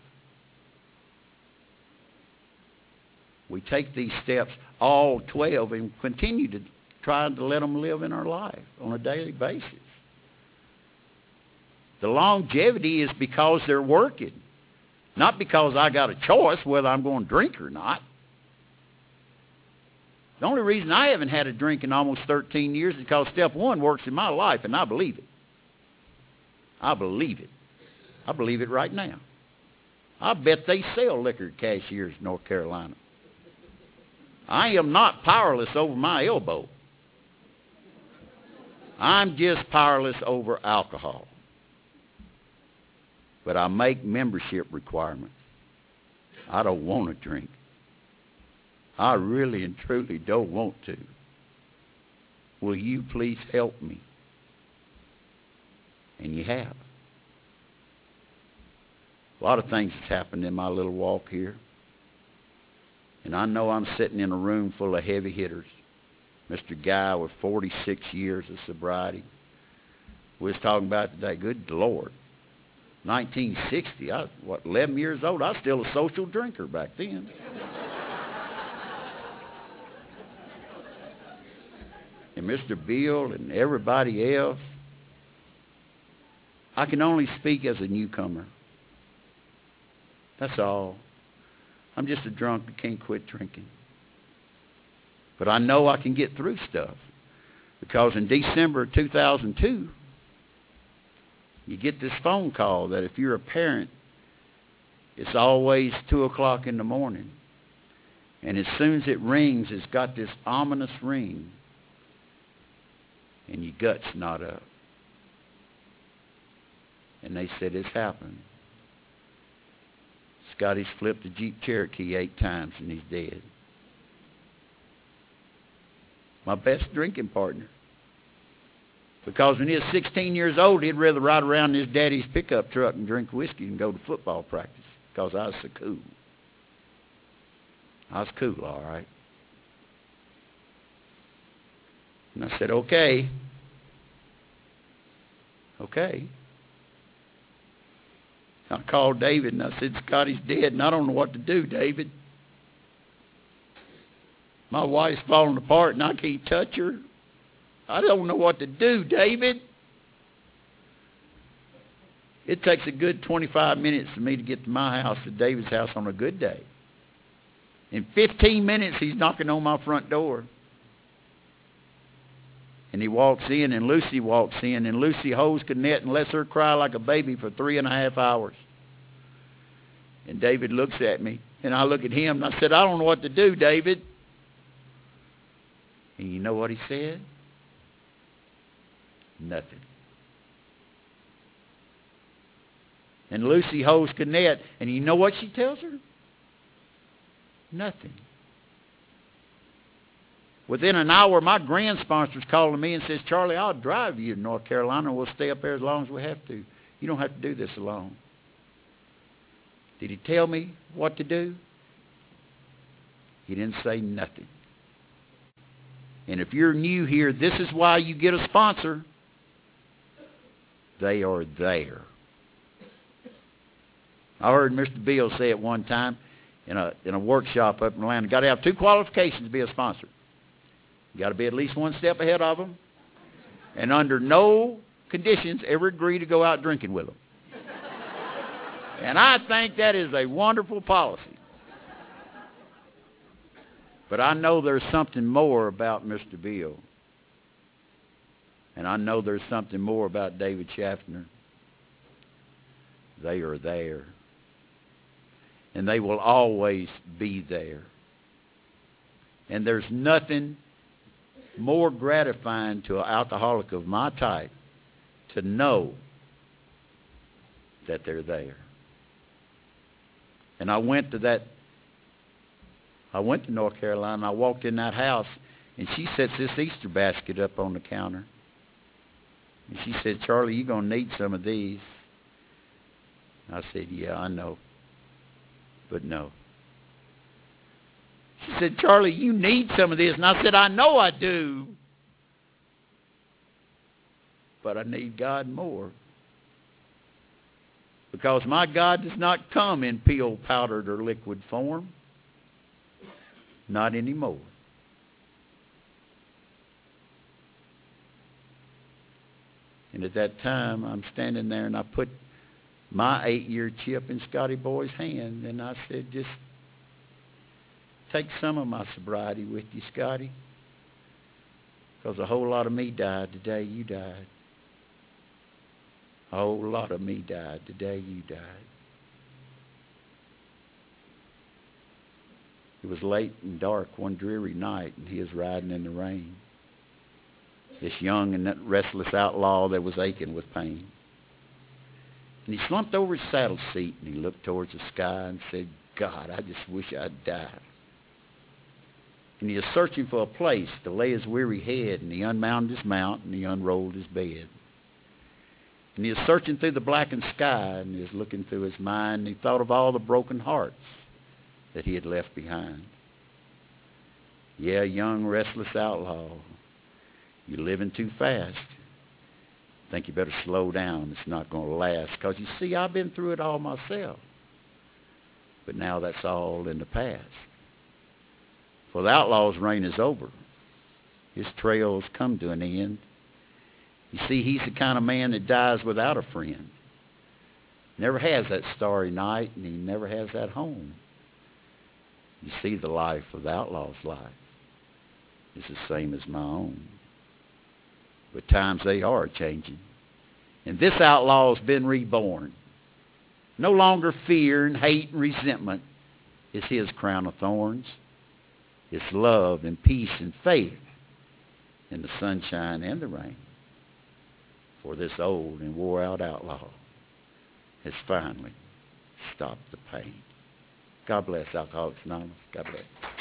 We take these steps, all 12, and continue to try to let them live in our life on a daily basis. The longevity is because they're working, not because I got a choice whether I'm going to drink or not. The only reason I haven't had a drink in almost 13 years is because step one works in my life, and I believe it. I believe it. I believe it right now. I bet they sell liquor at Cashiers in North Carolina. I am not powerless over my elbow. I'm just powerless over alcohol. But I make membership requirements. I don't want to drink. I really and truly don't want to. Will you please help me? And you have. A lot of things has happened in my little walk here. And I know I'm sitting in a room full of heavy hitters. Mr. Guy with 46 years of sobriety. We was talking about today, good Lord. 1960, I was, 11 years old? I was still a social drinker back then. And Mr. Bill and everybody else. I can only speak as a newcomer. That's all. I'm just a drunk that can't quit drinking. But I know I can get through stuff. Because in December of 2002, you get this phone call that if you're a parent, it's always 2 o'clock in the morning. And as soon as it rings, it's got this ominous ring. And your gut's not up. And they said, it's happened. Scotty's flipped a Jeep Cherokee 8 times and he's dead. My best drinking partner. Because when he was 16 years old, he'd rather ride around in his daddy's pickup truck and drink whiskey and go to football practice. Because I was so cool. I was cool, all right. And I said, okay. Okay. I called David and I said, Scotty's dead and I don't know what to do, David. My wife's falling apart and I can't touch her. I don't know what to do, David. It takes a good 25 minutes for me to get to my house, to David's house on a good day. In 15 minutes, he's knocking on my front door. And he walks in, and Lucy walks in, and Lucy holds Canette and lets her cry like a baby for 3.5 hours. And David looks at me, and I look at him, and I said, I don't know what to do, David. And you know what he said? Nothing. And Lucy holds Canette, and you know what she tells her? Nothing. Within an hour, my grand sponsor's calling me and says, Charlie, I'll drive you to North Carolina and we'll stay up there as long as we have to. You don't have to do this alone. Did he tell me what to do? He didn't say nothing. And if you're new here, this is why you get a sponsor. They are there. I heard Mr. Bill say it one time in a workshop up in Atlanta. Got to have two qualifications to be a sponsor. You got to be at least one step ahead of them, and under no conditions ever agree to go out drinking with them. And I think that is a wonderful policy. But I know there's something more about Mr. Bill. And I know there's something more about David Schaffner. They are there. And they will always be there. And there's nothing more gratifying to an alcoholic of my type to know that they're there. And I went to North Carolina, and I walked in that house, and she sets this Easter basket up on the counter. And she said, "Charlie, you're going to need some of these." I said, "Yeah, I know, but no." She said, "Charlie, you need some of this." And I said, "I know I do, but I need God more. Because my God does not come in pill, powdered, or liquid form. Not anymore." And at that time, I'm standing there, and I put my 8-year chip in Scotty Boy's hand, and I said, "Just take some of my sobriety with you, Scotty, because a whole lot of me died the day you died. A whole lot of me died the day you died." It was late and dark one dreary night, and he was riding in the rain. This young and restless outlaw that was aching with pain. And he slumped over his saddle seat, and he looked towards the sky and said, "God, I just wish I'd died." And he was searching for a place to lay his weary head, and he unmounted his mount, and he unrolled his bed. And he was searching through the blackened sky, and he was looking through his mind, and he thought of all the broken hearts that he had left behind. Yeah, young, restless outlaw, you're living too fast. Think you better slow down. It's not going to last. Because you see, I've been through it all myself. But now that's all in the past. For the outlaw's reign is over. His trail's come to an end. You see, he's the kind of man that dies without a friend. Never has that starry night, and he never has that home. You see, the life of the outlaw's life is the same as my own. But times they are changing. And this outlaw's been reborn. No longer fear and hate and resentment is his crown of thorns. It's love and peace and faith in the sunshine and the rain. For this old and wore-out outlaw has finally stopped the pain. God bless Alcoholics Anonymous. God bless.